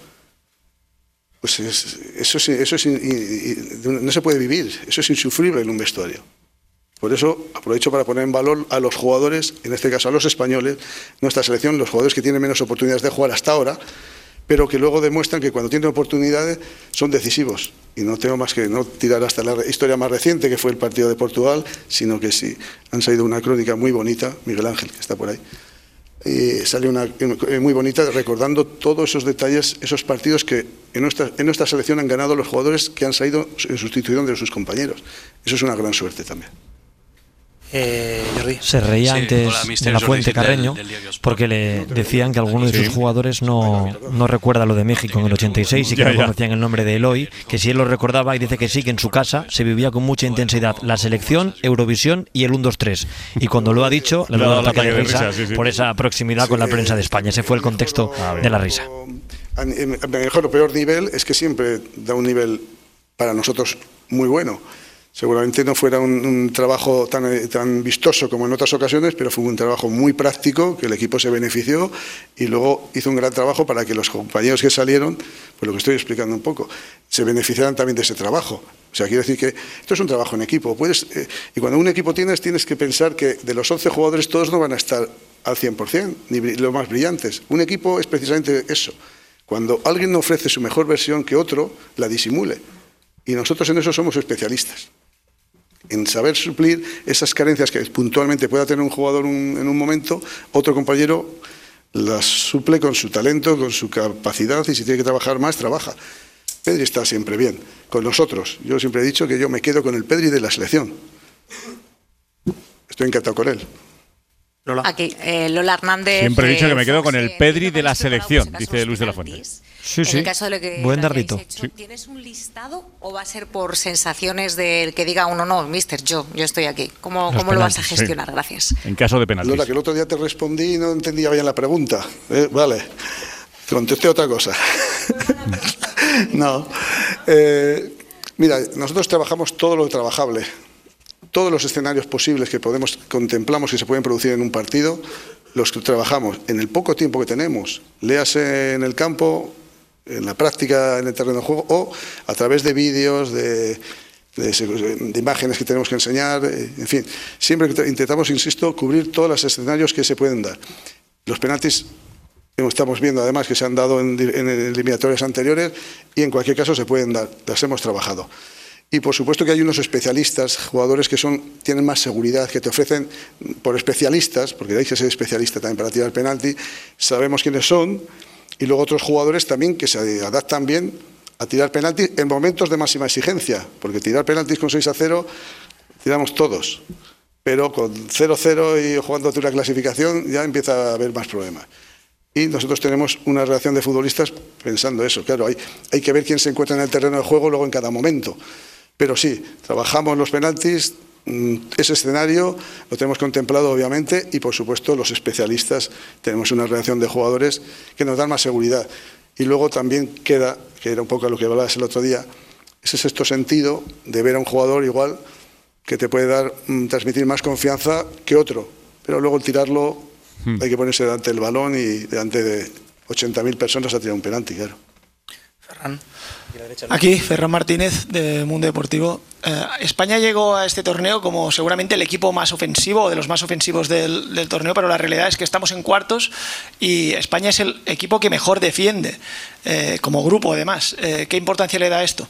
Pues es, eso, es, eso es, no se puede vivir, eso es insufrible en un vestuario. Por eso aprovecho para poner en valor a los jugadores, en este caso a los españoles, nuestra selección, los jugadores que tienen menos oportunidades de jugar hasta ahora, pero que luego demuestran que cuando tienen oportunidades son decisivos. Y no tengo más que no tirar hasta la historia más reciente, que fue el partido de Portugal, sino que sí, han salido una crónica muy bonita, Miguel Ángel, que está por ahí, eh, salió una muy bonita recordando todos esos detalles, esos partidos que en nuestra, en nuestra selección han ganado los jugadores que han salido en sustitución de sus compañeros. Eso es una gran suerte también. Eh, Jordi. Se reía Sí, antes hola, mister de la Jordi Fuente Cid del- Carreño del Diario Sport. porque le decían que alguno de sus Sí. jugadores no, no recuerda lo de México en el ochenta y seis y que Ya, no ya. conocían el nombre de Eloy, que si él lo recordaba y dice que sí, que en su casa se vivía con mucha intensidad la selección, Eurovisión y el uno dos tres. Y cuando lo ha dicho, le ha dado un ataque de risa sí, sí. por esa proximidad con la prensa de España. Ese fue el contexto de la risa. A mejor o peor nivel es que siempre da un nivel para nosotros muy bueno. Seguramente no fuera un, un trabajo tan, tan vistoso como en otras ocasiones, pero fue un trabajo muy práctico, que el equipo se benefició y luego hizo un gran trabajo para que los compañeros que salieron, pues lo que estoy explicando un poco, se beneficiaran también de ese trabajo. O sea, quiero decir que esto es un trabajo en equipo. Puedes, eh, y cuando un equipo tienes, tienes que pensar que de los once jugadores todos no van a estar al cien por cien, ni bri- los más brillantes. Un equipo es precisamente eso. Cuando alguien no ofrece su mejor versión que otro, la disimule. Y nosotros en eso somos especialistas. En saber suplir esas carencias que puntualmente pueda tener un jugador un, en un momento, otro compañero las suple con su talento, con su capacidad, y si tiene que trabajar más, trabaja. Pedri está siempre bien, con nosotros. Yo siempre he dicho que yo me quedo con el Pedri de la selección. Estoy encantado con él. Aquí, eh, Lola Hernández. Siempre he dicho eh, que me quedo con el Pedri de la selección, dice Luis de la Fuente. Sí, en sí. el caso de lo que, Buen lo que habéis darrito. hecho, Sí. ¿tienes un listado o va a ser por sensaciones del que diga uno, no, mister, yo, yo estoy aquí? ¿Cómo, Los cómo lo vas a penaltis, sí. gestionar? Gracias. En caso de penaltis. Lola, que el otro día te respondí y no entendía bien la pregunta. Eh, vale, te contesté otra cosa. No. Eh, mira, nosotros trabajamos todo lo trabajable. Todos los escenarios posibles que podemos contemplamos que se pueden producir en un partido, los que trabajamos en el poco tiempo que tenemos, léase en el campo, en la práctica, en el terreno de juego, o a través de vídeos, de, de, de imágenes que tenemos que enseñar, en fin, siempre intentamos, insisto, cubrir todos los escenarios que se pueden dar. Los penaltis estamos viendo además que se han dado en, en eliminatorias anteriores y en cualquier caso se pueden dar, las hemos trabajado. Y por supuesto que hay unos especialistas, jugadores que son, tienen más seguridad, que te ofrecen por especialistas, porque hay que ser especialista también para tirar penalti, sabemos quiénes son, y luego otros jugadores también que se adaptan bien a tirar penalti en momentos de máxima exigencia, porque tirar penaltis con seis a cero tiramos todos, pero con cero cero y jugándote una clasificación ya empieza a haber más problemas. Y nosotros tenemos una relación de futbolistas pensando eso, claro, hay, hay que ver quién se encuentra en el terreno de juego luego en cada momento. Pero sí, trabajamos los penaltis, ese escenario lo tenemos contemplado obviamente y por supuesto los especialistas tenemos una relación de jugadores que nos dan más seguridad. Y luego también queda, que era un poco lo que hablabas el otro día, ese sexto sentido de ver a un jugador igual que te puede dar, transmitir más confianza que otro, pero luego el tirarlo hmm. hay que ponerse delante del balón y delante de ochenta mil personas a tirar un penalti, claro. Ferran. Aquí, Ferran Martínez, de Mundo Deportivo. Eh, España llegó a este torneo como seguramente el equipo más ofensivo, o de los más ofensivos del, del torneo, pero la realidad es que estamos en cuartos y España es el equipo que mejor defiende, eh, como grupo además. Eh, ¿Qué importancia le da a esto?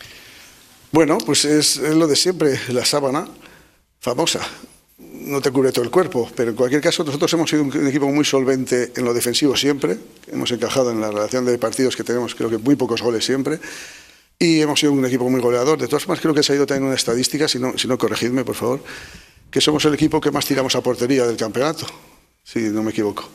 Bueno, pues es, es lo de siempre, la sábana famosa. No te cubre todo el cuerpo, pero en cualquier caso nosotros hemos sido un equipo muy solvente en lo defensivo siempre, hemos encajado en la relación de partidos que tenemos, creo que muy pocos goles siempre, y hemos sido un equipo muy goleador. De todas formas, creo que se ha ido también una estadística, si no, si no corregidme, por favor, que somos el equipo que más tiramos a portería del campeonato, si no me equivoco.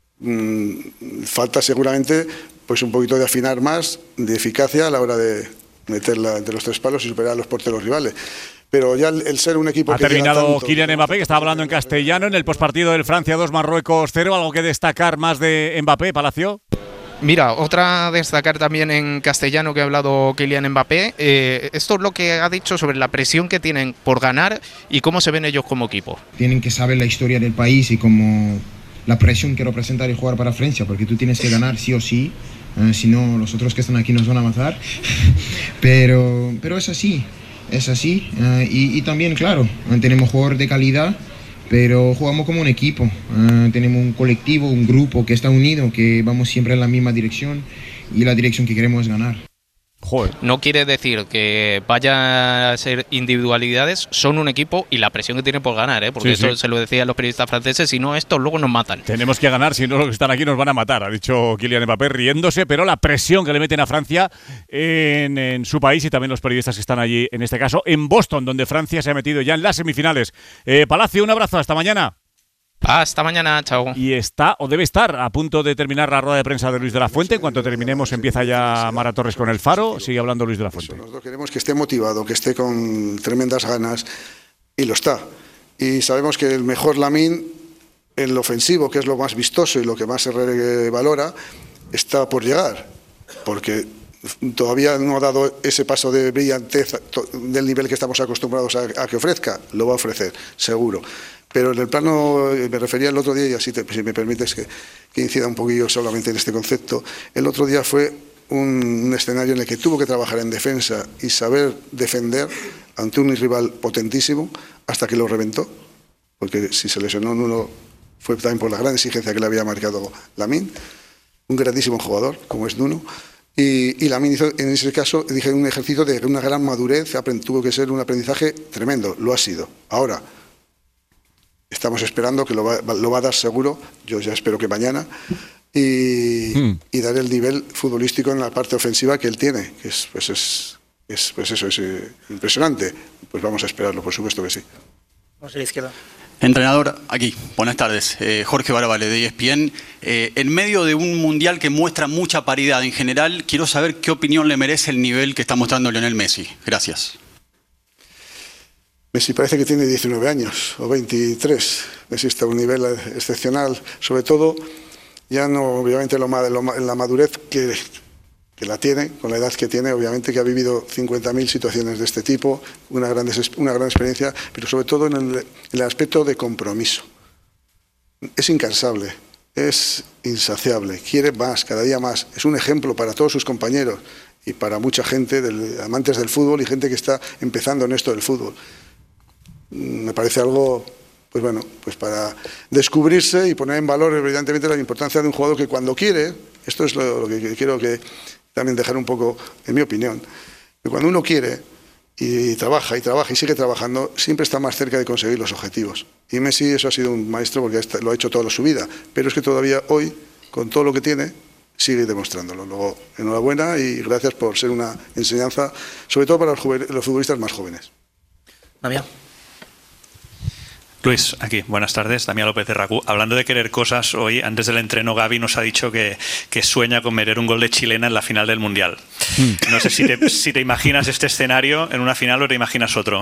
Mm, falta seguramente pues un poquito de afinar más, de eficacia a la hora de meterla entre los tres palos y superar a los porteros rivales. Pero ya el, el ser un equipo ha que terminado Kylian Mbappé, que estaba hablando en castellano en el postpartido del Francia dos, Marruecos cero. ¿Algo que destacar más de Mbappé, Palacio? Mira, otra a destacar también en castellano que ha hablado Kylian Mbappé, eh, esto es lo que ha dicho sobre la presión que tienen por ganar y cómo se ven ellos como equipo. Tienen que saber la historia del país y cómo la presión que representa el jugar para Francia, porque tú tienes que ganar sí o sí, eh, si no los otros que están aquí nos van a matar, pero, pero es así. Es así, uh, y, y también, claro, tenemos jugadores de calidad, pero jugamos como un equipo, uh, tenemos un colectivo, un grupo que está unido, que vamos siempre en la misma dirección y la dirección que queremos es ganar. Joder. No quiere decir que vaya a ser individualidades, son un equipo y la presión que tienen por ganar, ¿eh? porque sí, eso sí. se lo decían los periodistas franceses, si no estos luego nos matan. Tenemos que ganar, si no los que están aquí nos van a matar, ha dicho Kylian Mbappé riéndose, pero la presión que le meten a Francia en, en su país y también los periodistas que están allí, en este caso en Boston, donde Francia se ha metido ya en las semifinales. Eh, Palacio, un abrazo, hasta mañana. Hasta mañana, chao. Y está, o debe estar, a punto de terminar la rueda de prensa de Luis de la Fuente. En cuanto terminemos empieza ya Mara Torres con el Faro. Sigue hablando Luis de la Fuente. Nosotros queremos que esté motivado, que esté con tremendas ganas, y lo está. Y sabemos que el mejor Lamine, en lo ofensivo, que es lo más vistoso y lo que más se valora, está por llegar, porque todavía no ha dado ese paso de brillantez del nivel que estamos acostumbrados a, a que ofrezca. Lo va a ofrecer, seguro. Pero en el plano, me refería el otro día, y así te, si me permites que, que incida un poquillo solamente en este concepto, el otro día fue un, un escenario en el que tuvo que trabajar en defensa y saber defender ante un rival potentísimo hasta que lo reventó, porque si se lesionó en uno fue también por la gran exigencia que le había marcado Lamine, un grandísimo jugador como es Nuno. Y, y Lamine hizo, en ese caso, dije, un ejercicio de una gran madurez, tuvo que ser un aprendizaje tremendo, lo ha sido. Ahora, estamos esperando que lo va, lo va a dar seguro, yo ya espero que mañana, y, mm. y dar el nivel futbolístico en la parte ofensiva que él tiene, que es, pues es, es, pues eso, es eh, impresionante. Pues vamos a esperarlo, por supuesto que sí. Vamos a la izquierda. Entrenador, aquí, buenas tardes. Eh, Jorge Barabale, de E S P N. Eh, en medio de un mundial que muestra mucha paridad en general, quiero saber qué opinión le merece el nivel que está mostrando Lionel Messi. Gracias. Messi parece que tiene diecinueve años o veintitrés. Messi está a un nivel excepcional. Sobre todo, ya no, obviamente, lo, lo, la madurez que, que la tiene, con la edad que tiene, obviamente que ha vivido cincuenta mil situaciones de este tipo, una gran, una gran experiencia, pero sobre todo en el, en el aspecto de compromiso. Es incansable, es insaciable, quiere más, cada día más. Es un ejemplo para todos sus compañeros y para mucha gente, del, amantes del fútbol y gente que está empezando en esto del fútbol. Me parece algo, pues bueno, pues para descubrirse y poner en valor evidentemente la importancia de un jugador que cuando quiere, esto es lo, lo que quiero que también dejar un poco, en mi opinión, que cuando uno quiere y trabaja y trabaja y sigue trabajando, siempre está más cerca de conseguir los objetivos. Y Messi eso ha sido un maestro porque lo ha hecho toda su vida, pero es que todavía hoy, con todo lo que tiene, sigue demostrándolo. Luego, enhorabuena y gracias por ser una enseñanza, sobre todo para los, los futbolistas más jóvenes. Damián. Luis, aquí, buenas tardes, Damián López de Racú. Hablando de querer cosas, hoy antes del entreno Gavi nos ha dicho que, que sueña con meter un gol de chilena en la final del Mundial. Mm. No sé si te, si te imaginas este escenario en una final o te imaginas otro.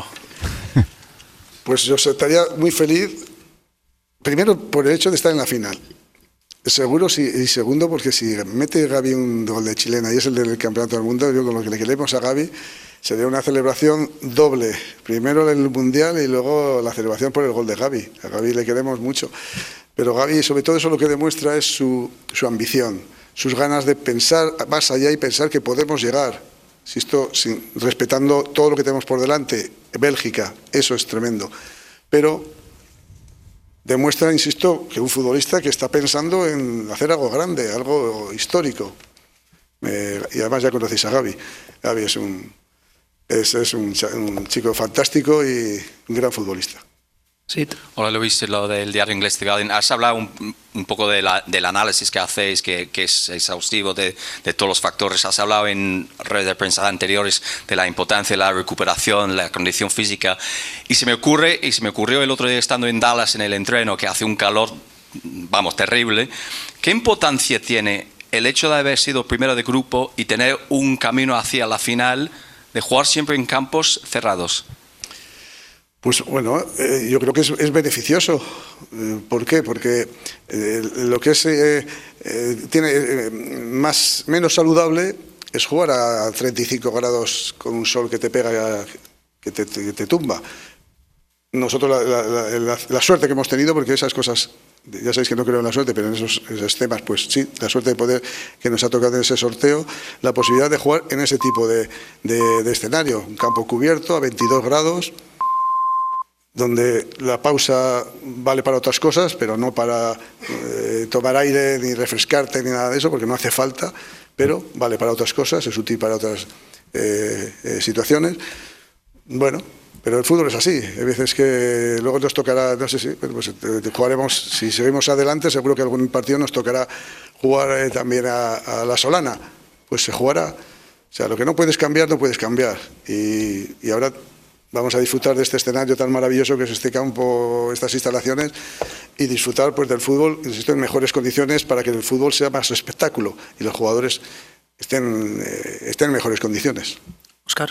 Pues yo estaría muy feliz, primero por el hecho de estar en la final. Seguro, sí, y segundo porque si mete Gavi un gol de chilena y es el del Campeonato del Mundo, yo con lo que le queremos a Gavi sería una celebración doble. Primero el Mundial y luego la celebración por el gol de Gavi. A Gavi le queremos mucho. Pero Gavi, sobre todo eso lo que demuestra es su, su ambición, sus ganas de pensar más allá y pensar que podemos llegar. Si esto, sin, respetando todo lo que tenemos por delante, Bélgica, eso es tremendo. Pero demuestra, insisto, que un futbolista que está pensando en hacer algo grande, algo histórico. Eh, y además ya conocéis a Gavi. Gavi es un... Es, es un, un chico fantástico y un gran futbolista. Sí. Hola Luis, lo del diario inglés The Guardian. Has hablado un, un poco de la, del análisis que hacéis, que, que es exhaustivo de, de todos los factores. Has hablado en redes de prensa anteriores de la importancia de la recuperación, la condición física. Y se me ocurre, y se me ocurrió el otro día estando en Dallas en el entreno, que hace un calor, vamos, terrible. ¿Qué importancia tiene el hecho de haber sido primero de grupo y tener un camino hacia la final, de jugar siempre en campos cerrados? Pues bueno, eh, yo creo que es, es beneficioso. Eh, ¿Por qué? Porque eh, lo que es eh, eh, tiene eh, más menos saludable es jugar a treinta y cinco grados con un sol que te pega, que te, que te tumba. Nosotros la, la, la, la suerte que hemos tenido, porque esas cosas, ya sabéis que no creo en la suerte, pero en esos, esos temas, pues sí, la suerte de poder que nos ha tocado en ese sorteo, la posibilidad de jugar en ese tipo de, de, de escenario, un campo cubierto a veintidós grados, donde la pausa vale para otras cosas, pero no para eh, tomar aire, ni refrescarte, ni nada de eso, porque no hace falta, pero vale para otras cosas, es útil para otras eh, eh, situaciones. Bueno, pero el fútbol es así. Hay veces que luego nos tocará, no sé si, pues, jugaremos, si seguimos adelante, seguro que algún partido nos tocará jugar eh, también a, a la Solana. Pues se jugará. O sea, lo que no puedes cambiar, no puedes cambiar. Y, y ahora vamos a disfrutar de este escenario tan maravilloso que es este campo, estas instalaciones, y disfrutar pues del fútbol, insisto, en mejores condiciones para que el fútbol sea más espectáculo y los jugadores estén, eh, estén en mejores condiciones. Óscar.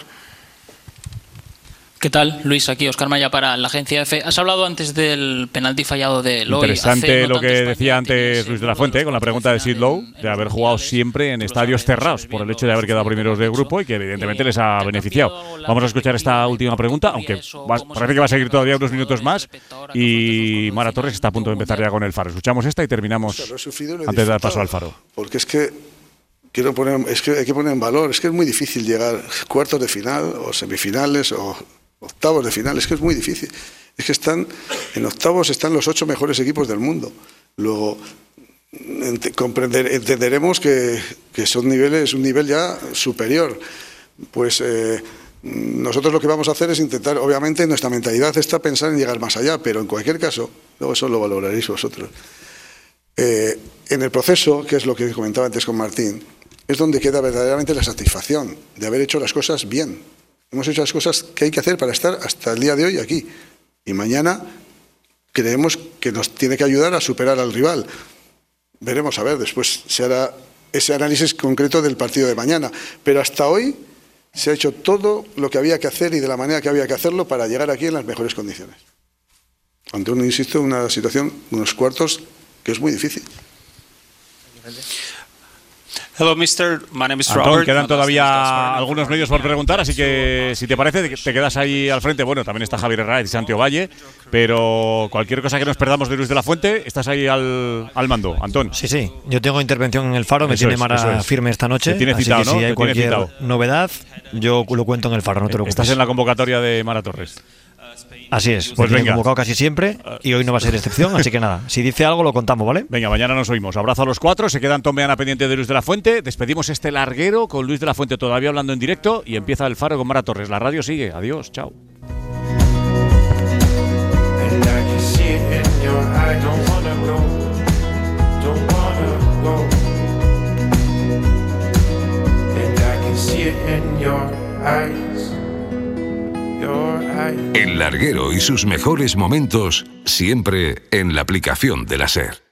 ¿Qué tal, Luis? Aquí Óscar Maya para la agencia F. Has hablado antes del penalti fallado de Eloy. Interesante Hace no lo que tanto decía antes Luis de la Fuente, con la pregunta de Sid Lowe, de haber jugado siempre en estadios cerrados por el hecho de haber quedado primeros de grupo y que evidentemente les ha beneficiado. Vamos a escuchar esta última pregunta, aunque va, parece que va a seguir todavía unos minutos más, y Mara Torres está a punto de empezar ya con el Faro. Escuchamos esta y terminamos antes de dar paso al Faro. Porque es que quiero poner, es que hay que poner en valor, es que es muy difícil llegar a cuartos de final o semifinales o octavos de final, es que es muy difícil. Es que están, en octavos están los ocho mejores equipos del mundo. Luego ent comprender, entenderemos que, que son niveles, un nivel ya superior. Pues eh, nosotros lo que vamos a hacer es intentar, obviamente nuestra mentalidad está pensar en llegar más allá, pero en cualquier caso, luego eso lo valoraréis vosotros. Eh, en el proceso, que es lo que comentaba antes con Martín, es donde queda verdaderamente la satisfacción de haber hecho las cosas bien. Hemos hecho las cosas que hay que hacer para estar hasta el día de hoy aquí. Y mañana creemos que nos tiene que ayudar a superar al rival. Veremos, a ver, después se hará ese análisis concreto del partido de mañana. Pero hasta hoy se ha hecho todo lo que había que hacer y de la manera que había que hacerlo para llegar aquí en las mejores condiciones. Ante uno, insisto, una situación, unos cuartos, que es muy difícil. Hello, mister. My name is Antón, Robert. quedan todavía algunos medios por preguntar, así que si te parece, te quedas ahí al frente. Bueno, también está Javier Herrera y Santiago Valle, pero cualquier cosa que nos perdamos de Luis de la Fuente, estás ahí al, al mando, Antón. Sí, sí. Yo tengo intervención en el Faro, me Eso tiene es, Mara eso es. firme esta noche. Te tiene así citado, que ¿no? si Te hay tiene cualquier citado. novedad, yo lo cuento en el Faro, no te preocupes. Estás en la convocatoria de Mara Torres. Así es, Pues pues me he venga. convocado casi siempre y hoy no va a ser excepción, así que nada, si dice algo lo contamos, ¿vale? Venga, mañana nos oímos. Abrazo a los cuatro, se quedan Tomeana pendiente de Luis de la Fuente. Despedimos este larguero con Luis de la Fuente todavía hablando en directo y empieza el Faro con Mara Torres. La radio sigue. Adiós, chao. El larguero y sus mejores momentos siempre en la aplicación de la SER.